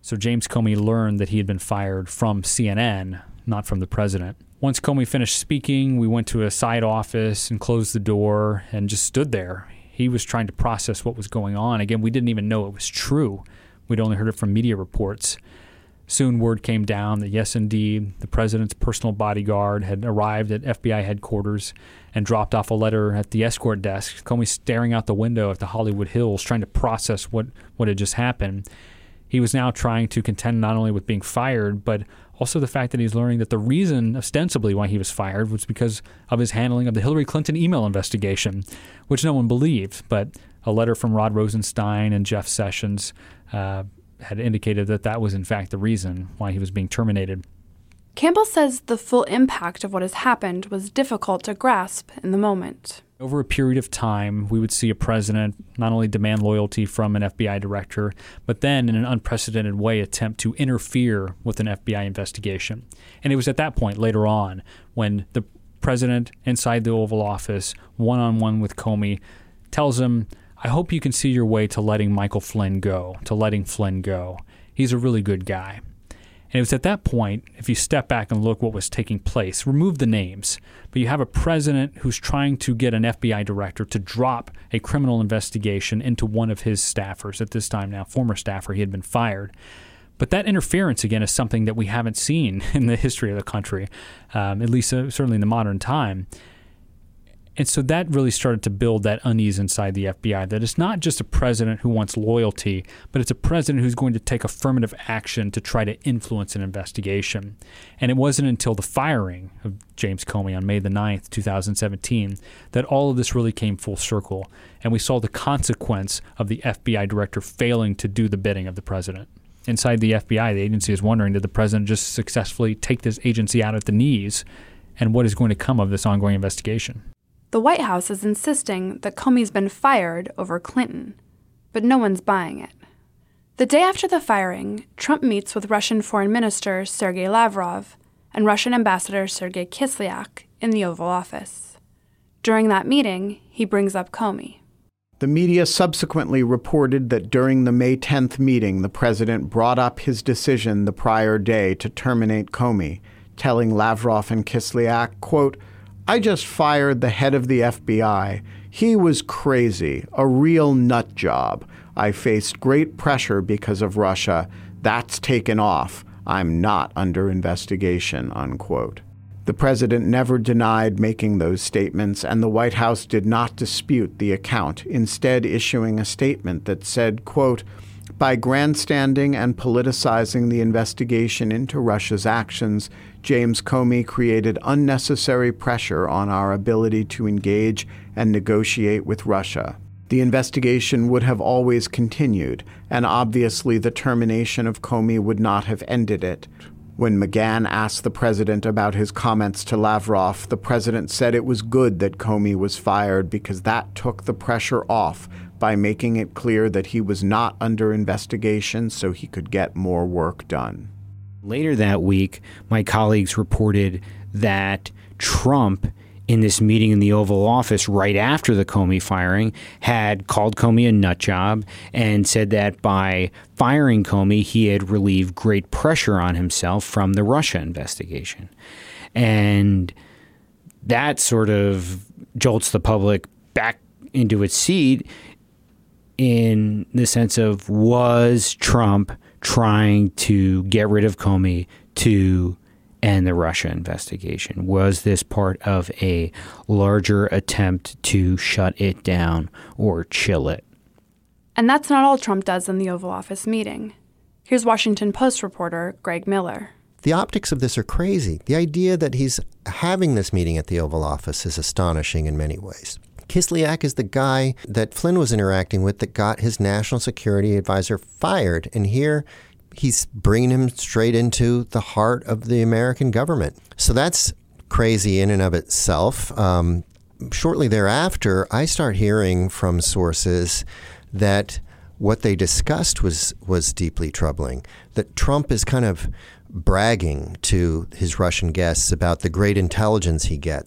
So James Comey learned that he had been fired from C N N, not from the president. Once Comey finished speaking, we went to a side office and closed the door and just stood there. He was trying to process what was going on. Again, we didn't even know it was true. We'd only heard it from media reports. Soon word came down that yes, indeed, the president's personal bodyguard had arrived at F B I headquarters and dropped off a letter at the escort desk. Comey staring out the window at the Hollywood Hills, trying to process what, what had just happened. He was now trying to contend not only with being fired, but also the fact that he's learning that the reason, ostensibly, why he was fired was because of his handling of the Hillary Clinton email investigation, which no one believed. But a letter from Rod Rosenstein and Jeff Sessions uh, had indicated that that was, in fact, the reason why he was being terminated. Campbell says the full impact of what has happened was difficult to grasp in the moment. Over a period of time, we would see a president not only demand loyalty from an F B I director, but then in an unprecedented way attempt to interfere with an F B I investigation. And it was at that point later on when the president inside the Oval Office, one-on-one with Comey, tells him, I hope you can see your way to letting Michael Flynn go, to letting Flynn go. He's a really good guy. And it was at that point, if you step back and look what was taking place, remove the names, but you have a president who's trying to get an F B I director to drop a criminal investigation into one of his staffers, at this time now former staffer. He had been fired. But that interference, again, is something that we haven't seen in the history of the country, um, at least uh, certainly in the modern time. And so that really started to build that unease inside the F B I, that it's not just a president who wants loyalty, but it's a president who's going to take affirmative action to try to influence an investigation. And it wasn't until the firing of James Comey on May the ninth, two thousand seventeen, that all of this really came full circle, and we saw the consequence of the F B I director failing to do the bidding of the president. Inside the F B I, the agency is wondering, did the president just successfully take this agency out at the knees, and what is going to come of this ongoing investigation? The White House is insisting that Comey's been fired over Clinton, but no one's buying it. The day after the firing, Trump meets with Russian Foreign Minister Sergei Lavrov and Russian Ambassador Sergei Kislyak in the Oval Office. During that meeting, he brings up Comey. The media subsequently reported that during the May tenth meeting, the president brought up his decision the prior day to terminate Comey, telling Lavrov and Kislyak, quote, I just fired the head of the F B I. He was crazy, a real nut job. I faced great pressure because of Russia. That's taken off. I'm not under investigation, unquote. The president never denied making those statements, and the White House did not dispute the account, instead issuing a statement that said, quote, by grandstanding and politicizing the investigation into Russia's actions, James Comey created unnecessary pressure on our ability to engage and negotiate with Russia. The investigation would have always continued, and obviously the termination of Comey would not have ended it. When McGahn asked the president about his comments to Lavrov, the president said it was good that Comey was fired because that took the pressure off by making it clear that he was not under investigation so he could get more work done. Later that week, my colleagues reported that Trump, in this meeting in the Oval Office right after the Comey firing, had called Comey a nut job and said that by firing Comey, he had relieved great pressure on himself from the Russia investigation. And that sort of jolts the public back into its seat in the sense of, was Trump trying to get rid of Comey to end the Russia investigation? Was this part of a larger attempt to shut it down or chill it? And that's not all Trump does in the Oval Office meeting. Here's Washington Post reporter Greg Miller. The optics of this are crazy. The idea that he's having this meeting at the Oval Office is astonishing in many ways. Kislyak is the guy that Flynn was interacting with that got his national security advisor fired. And here he's bringing him straight into the heart of the American government. So that's crazy in and of itself. Um, shortly thereafter, I start hearing from sources that what they discussed was, was deeply troubling, that Trump is kind of bragging to his Russian guests about the great intelligence he gets.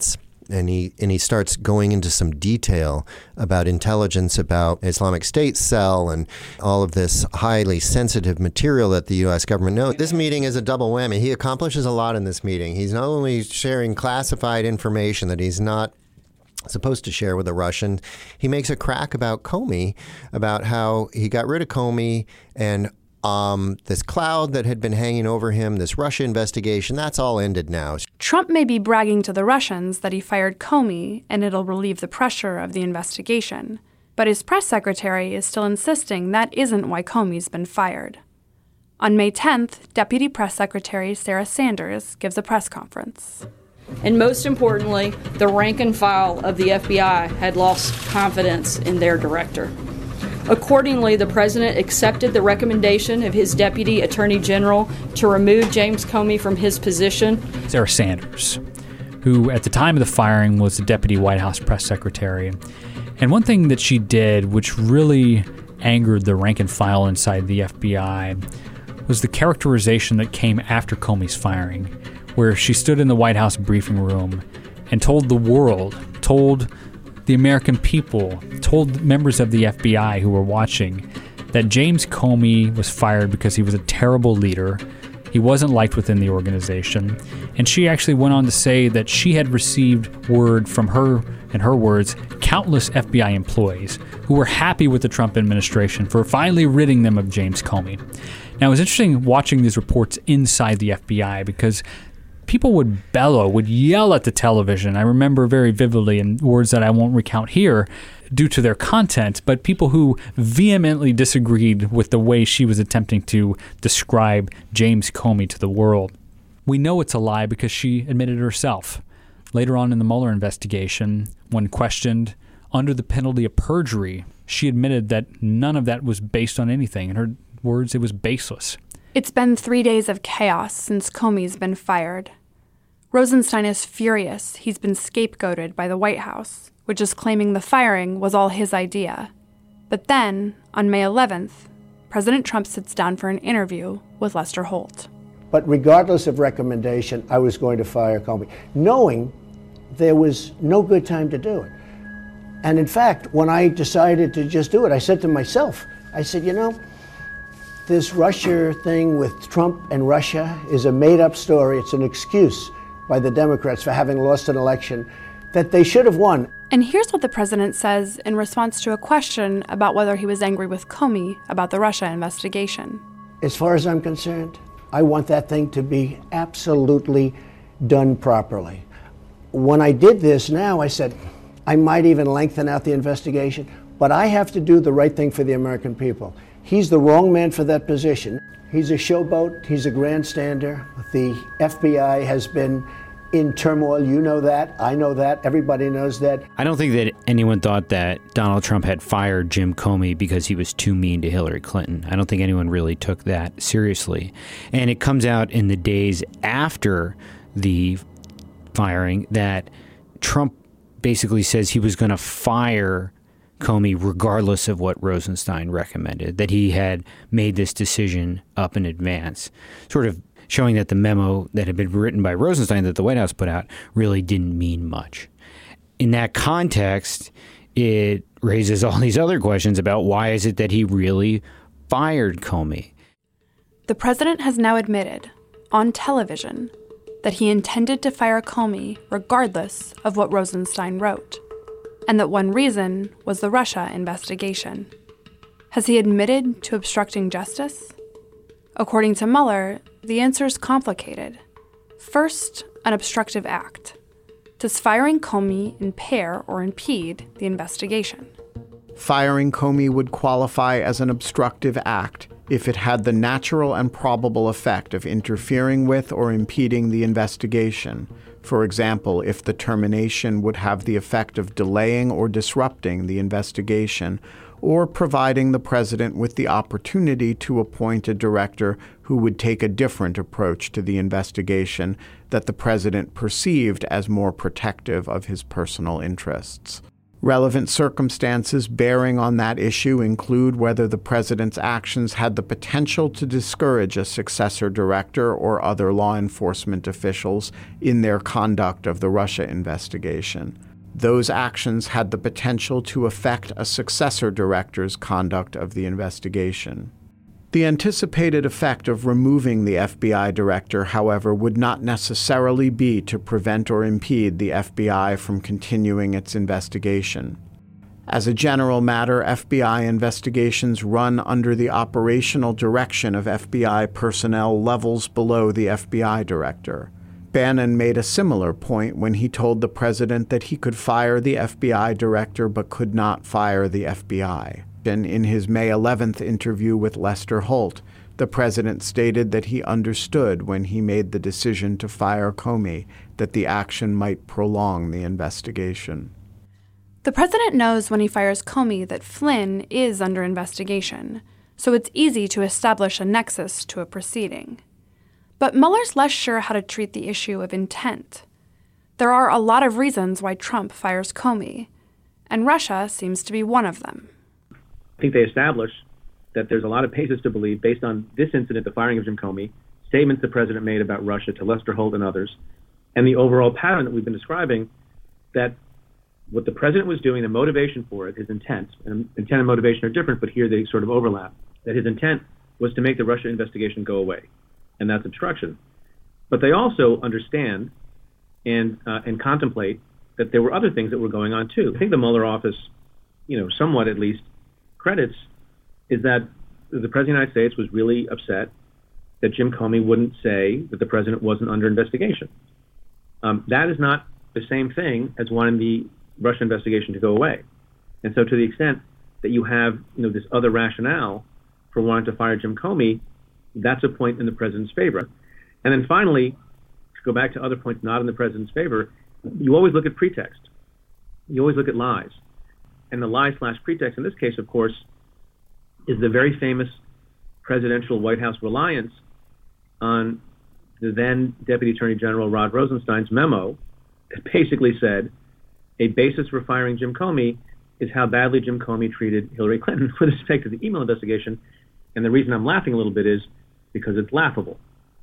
and he and he starts going into some detail about intelligence about Islamic State cell and all of this highly sensitive material that the U S government knows. This meeting is a double whammy. He accomplishes a lot in this meeting. He's not only sharing classified information that he's not supposed to share with a Russian, he makes a crack about Comey, about how he got rid of Comey and Um, this cloud that had been hanging over him, this Russia investigation, that's all ended now. Trump may be bragging to the Russians that he fired Comey and it'll relieve the pressure of the investigation. But his press secretary is still insisting that isn't why Comey's been fired. On May tenth, Deputy Press Secretary Sarah Sanders gives a press conference. And most importantly, the rank and file of the F B I had lost confidence in their director. Accordingly, the president accepted the recommendation of his deputy attorney general to remove James Comey from his position. Sarah Sanders, who at the time of the firing was the deputy White House press secretary. And one thing that she did, which really angered the rank and file inside the F B I, was the characterization that came after Comey's firing, where she stood in the White House briefing room and told the world, told the American people, told members of the F B I who were watching that James Comey was fired because he was a terrible leader. He wasn't liked within the organization. And she actually went on to say that she had received word from her, in her words, countless F B I employees who were happy with the Trump administration for finally ridding them of James Comey. Now, it was interesting watching these reports inside the F B I because people would bellow, would yell at the television. I remember very vividly in words that I won't recount here due to their content, but people who vehemently disagreed with the way she was attempting to describe James Comey to the world. We know it's a lie because she admitted herself. Later on in the Mueller investigation, when questioned under the penalty of perjury, she admitted that none of that was based on anything. In her words, it was baseless. It's been three days of chaos since Comey's been fired. Rosenstein is furious he's been scapegoated by the White House, which is claiming the firing was all his idea. But then, on May eleventh, President Trump sits down for an interview with Lester Holt. But regardless of recommendation, I was going to fire Comey, knowing there was no good time to do it. And in fact, when I decided to just do it, I said to myself, I said, you know, this Russia thing with Trump and Russia is a made-up story. It's an excuse by the Democrats for having lost an election that they should have won. And here's what the president says in response to a question about whether he was angry with Comey about the Russia investigation. As far as I'm concerned, I want that thing to be absolutely done properly. When I did this now, I said, I might even lengthen out the investigation, but I have to do the right thing for the American people. He's the wrong man for that position. He's a showboat. He's a grandstander. The F B I has been in turmoil. You know that. I know that. Everybody knows that. I don't think that anyone thought that Donald Trump had fired Jim Comey because he was too mean to Hillary Clinton. I don't think anyone really took that seriously. And it comes out in the days after the firing that Trump basically says he was going to fire Comey regardless of what Rosenstein recommended, that he had made this decision up in advance, sort of showing that the memo that had been written by Rosenstein that the White House put out really didn't mean much. In that context, it raises all these other questions about why is it that he really fired Comey? The president has now admitted, on television, that he intended to fire Comey regardless of what Rosenstein wrote, and that one reason was the Russia investigation. Has he admitted to obstructing justice? According to Mueller, the answer is complicated. First, an obstructive act. Does firing Comey impair or impede the investigation? Firing Comey would qualify as an obstructive act if it had the natural and probable effect of interfering with or impeding the investigation. For example, if the termination would have the effect of delaying or disrupting the investigation, or providing the president with the opportunity to appoint a director who would take a different approach to the investigation that the president perceived as more protective of his personal interests. Relevant circumstances bearing on that issue include whether the president's actions had the potential to discourage a successor director or other law enforcement officials in their conduct of the Russia investigation. Those actions had the potential to affect a successor director's conduct of the investigation. The anticipated effect of removing the F B I director, however, would not necessarily be to prevent or impede the F B I from continuing its investigation. As a general matter, F B I investigations run under the operational direction of F B I personnel levels below the F B I director. Bannon made a similar point when he told the president that he could fire the F B I director but could not fire the F B I. In his May eleventh interview with Lester Holt, the president stated that he understood when he made the decision to fire Comey that the action might prolong the investigation. The president knows when he fires Comey that Flynn is under investigation, so it's easy to establish a nexus to a proceeding. But Mueller's less sure how to treat the issue of intent. There are a lot of reasons why Trump fires Comey, and Russia seems to be one of them. I think they established that there's a lot of basis to believe, based on this incident, the firing of Jim Comey, statements the president made about Russia to Lester Holt and others, and the overall pattern that we've been describing, that what the president was doing, the motivation for it, his intent, and intent and motivation are different, but here they sort of overlap, that his intent was to make the Russia investigation go away, and that's obstruction. But they also understand and uh, and contemplate that there were other things that were going on too. I think the Mueller office, you know, somewhat at least, credits is that the President of the United States was really upset that Jim Comey wouldn't say that the president wasn't under investigation. Um, that is not the same thing as wanting the Russia investigation to go away. And so to the extent that you have, you know, this other rationale for wanting to fire Jim Comey, that's a point in the president's favor. And then finally, to go back to other points not in the president's favor, you always look at pretext. You always look at lies. And the lie slash pretext in this case, of course, is the very famous presidential White House reliance on the then Deputy Attorney General Rod Rosenstein's memo that basically said a basis for firing Jim Comey is how badly Jim Comey treated Hillary Clinton with respect to the email investigation. And the reason I'm laughing a little bit is because it's laughable.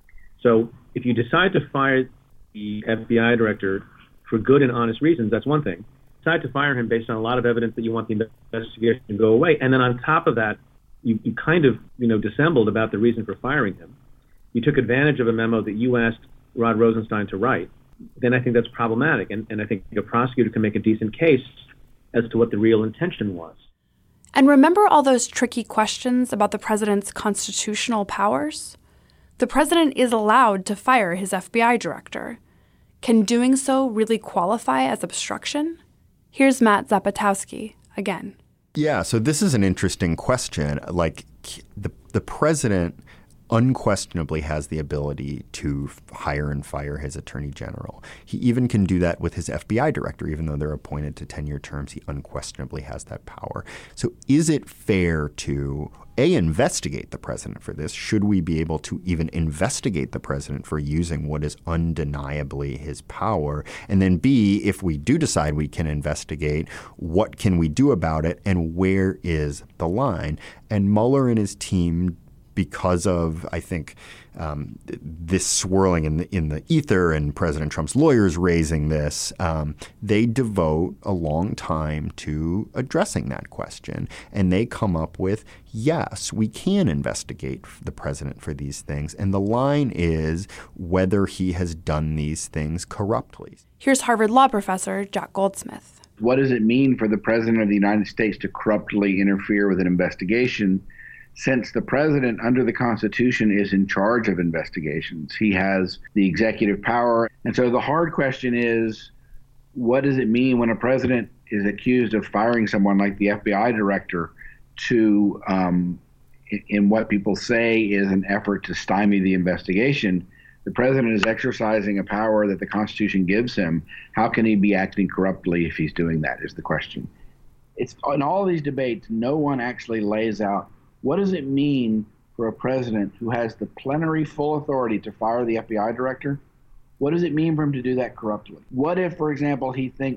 So if you decide to fire the F B I director for good and honest reasons, that's one thing. Decide to fire him based on a lot of evidence that you want the investigation to go away, and then on top of that, you, you kind of, you know, dissembled about the reason for firing him. You took advantage of a memo that you asked Rod Rosenstein to write. Then I think that's problematic, and, and I think a prosecutor can make a decent case as to what the real intention was. And remember all those tricky questions about the president's constitutional powers? The president is allowed to fire his F B I director. Can doing so really qualify as obstruction? Here's Matt Zapotowski again. Yeah, so this is an interesting question. Like, the the president unquestionably has the ability to hire and fire his attorney general. He even can do that with his F B I director, even though they're appointed to ten-year terms. He unquestionably has that power. So is it fair to, A, investigate the president for this? Should we be able to even investigate the president for using what is undeniably his power? And then B, if we do decide we can investigate, what can we do about it and where is the line? And Mueller and his team, because of, I think, um, this swirling in the, in the ether and President Trump's lawyers raising this, um, they devote a long time to addressing that question. And they come up with, yes, we can investigate the president for these things. And the line is whether he has done these things corruptly. Here's Harvard law professor Jack Goldsmith. What does it mean for the president of the United States to corruptly interfere with an investigation? Since the president under the Constitution is in charge of investigations, he has the executive power. And so the hard question is, what does it mean when a president is accused of firing someone like the F B I director to, um, in what people say is an effort to stymie the investigation? The president is exercising a power that the Constitution gives him. How can he be acting corruptly if he's doing that, is the question. It's in all these debates, no one actually lays out what does it mean for a president who has the plenary full authority to fire the F B I director? What does it mean for him to do that corruptly? What if, for example, he thinks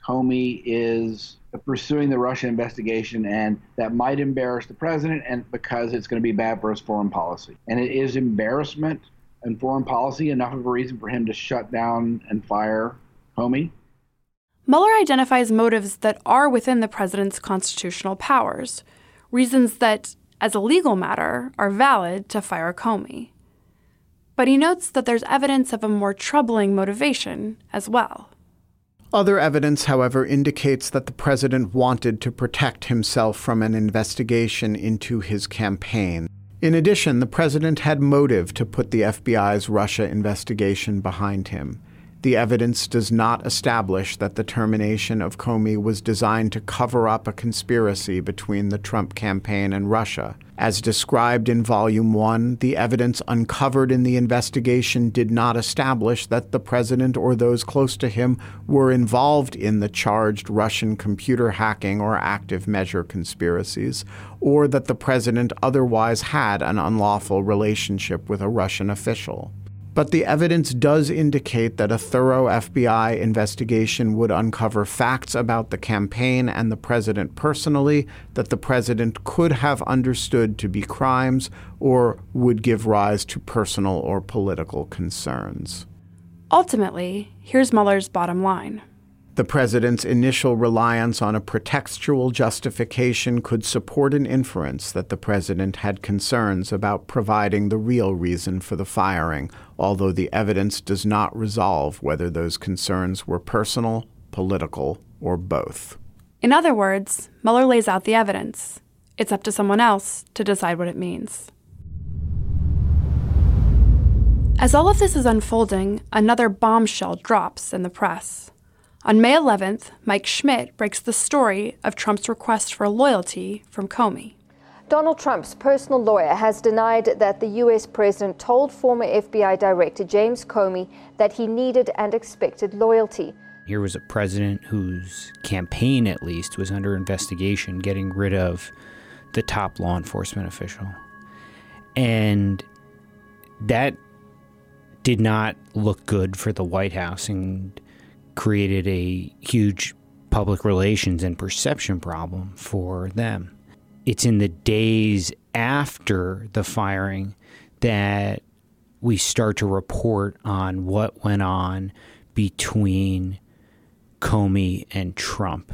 Comey is pursuing the Russia investigation, and that might embarrass the president, and because it's going to be bad for his foreign policy. And it is embarrassment and foreign policy enough of a reason for him to shut down and fire Comey? Mueller identifies motives that are within the president's constitutional powers, reasons that, as a legal matter, are valid to fire Comey. But he notes that there's evidence of a more troubling motivation as well. Other evidence, however, indicates that the president wanted to protect himself from an investigation into his campaign. In addition, the president had motive to put the F B I's Russia investigation behind him. The evidence does not establish that the termination of Comey was designed to cover up a conspiracy between the Trump campaign and Russia. As described in Volume one, the evidence uncovered in the investigation did not establish that the president or those close to him were involved in the charged Russian computer hacking or active measure conspiracies, or that the president otherwise had an unlawful relationship with a Russian official. But the evidence does indicate that a thorough F B I investigation would uncover facts about the campaign and the president personally that the president could have understood to be crimes or would give rise to personal or political concerns. Ultimately, here's Mueller's bottom line. The president's initial reliance on a pretextual justification could support an inference that the president had concerns about providing the real reason for the firing, although the evidence does not resolve whether those concerns were personal, political, or both. In other words, Mueller lays out the evidence. It's up to someone else to decide what it means. As all of this is unfolding, another bombshell drops in the press. On May eleventh, Mike Schmidt breaks the story of Trump's request for loyalty from Comey. Donald Trump's personal lawyer has denied that the U S president told former F B I Director James Comey that he needed and expected loyalty. Here was a president whose campaign, at least, was under investigation, getting rid of the top law enforcement official. And that did not look good for the White House and created a huge public relations and perception problem for them. It's in the days after the firing that we start to report on what went on between Comey and Trump.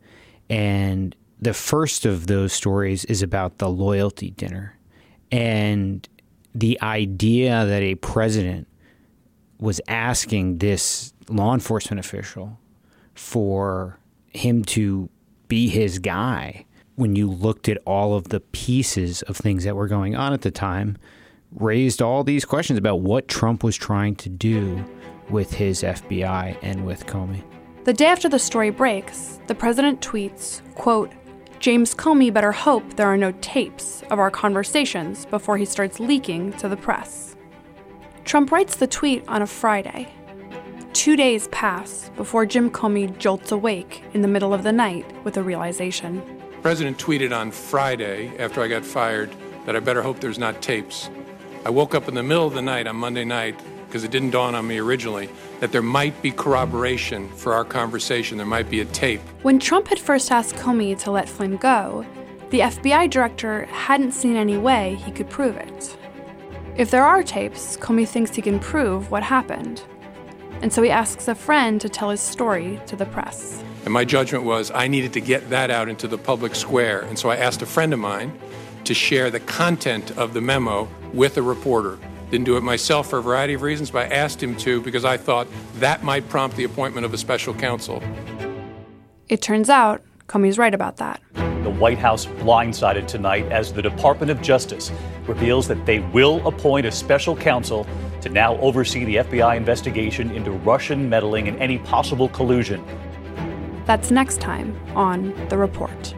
And the first of those stories is about the loyalty dinner. And the idea that a president was asking this law enforcement official for him to be his guy, when you looked at all of the pieces of things that were going on at the time, raised all these questions about what Trump was trying to do with his F B I and with Comey. The day after the story breaks, the president tweets, quote, "James Comey better hope there are no tapes of our conversations before he starts leaking to the press." Trump writes the tweet on a Friday. Two days pass before Jim Comey jolts awake in the middle of the night with a realization. The president tweeted on Friday, after I got fired, that I better hope there's not tapes. I woke up in the middle of the night on Monday night, because it didn't dawn on me originally, that there might be corroboration for our conversation. There might be a tape. When Trump had first asked Comey to let Flynn go, the F B I director hadn't seen any way he could prove it. If there are tapes, Comey thinks he can prove what happened. And so he asks a friend to tell his story to the press. And my judgment was I needed to get that out into the public square. And so I asked a friend of mine to share the content of the memo with a reporter. Didn't do it myself for a variety of reasons, but I asked him to because I thought that might prompt the appointment of a special counsel. It turns out Comey's right about that. The White House blindsided tonight as the Department of Justice reveals that they will appoint a special counsel to now oversee the F B I investigation into Russian meddling and any possible collusion. That's next time on The Report.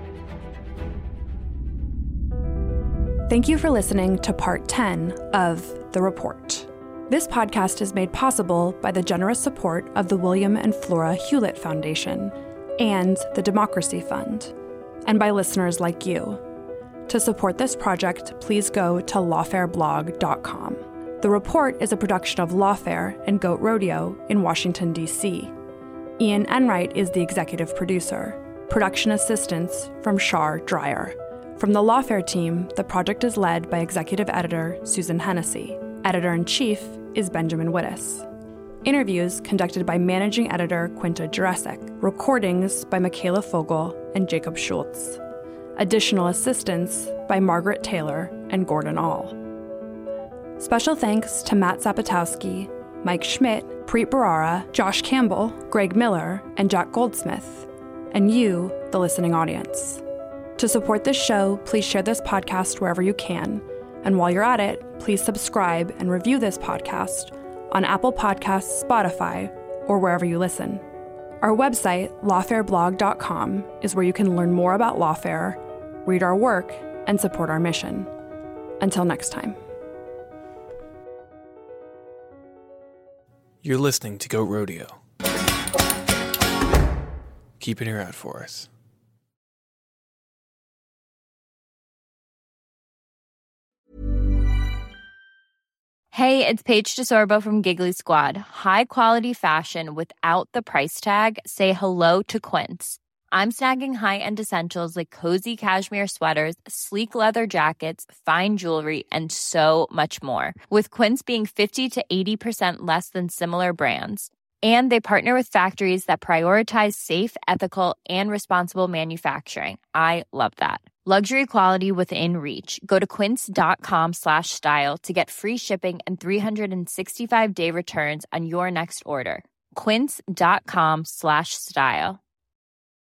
Thank you for listening to part ten of The Report. This podcast is made possible by the generous support of the William and Flora Hewlett Foundation and the Democracy Fund, and by listeners like you. To support this project, please go to lawfare blog dot com. The Report is a production of Lawfare and Goat Rodeo in Washington, D C Ian Enright is the executive producer. Production assistance from Shar Dreyer. From the Lawfare team, the project is led by executive editor Susan Hennessy. Editor-in-chief is Benjamin Wittes. Interviews conducted by managing editor Quinta Jurecic. Recordings by Michaela Fogel and Jacob Schultz. Additional assistance by Margaret Taylor and Gordon All. Special thanks to Matt Zapatowski, Mike Schmidt, Preet Bharara, Josh Campbell, Greg Miller, and Jack Goldsmith, and you, the listening audience. To support this show, please share this podcast wherever you can, and while you're at it, please subscribe and review this podcast on Apple Podcasts, Spotify, or wherever you listen. Our website, lawfare blog dot com, is where you can learn more about Lawfare, read our work, and support our mission. Until next time. You're listening to Goat Rodeo. Keep an ear out for us. Hey, it's Paige DeSorbo from Giggly Squad. High quality fashion without the price tag. Say hello to Quince. I'm snagging high-end essentials like cozy cashmere sweaters, sleek leather jackets, fine jewelry, and so much more. With Quince being fifty to eighty percent less than similar brands. And they partner with factories that prioritize safe, ethical, and responsible manufacturing. I love that. Luxury quality within reach. Go to quince.com slash style to get free shipping and three sixty-five day returns on your next order. Quince.com slash style.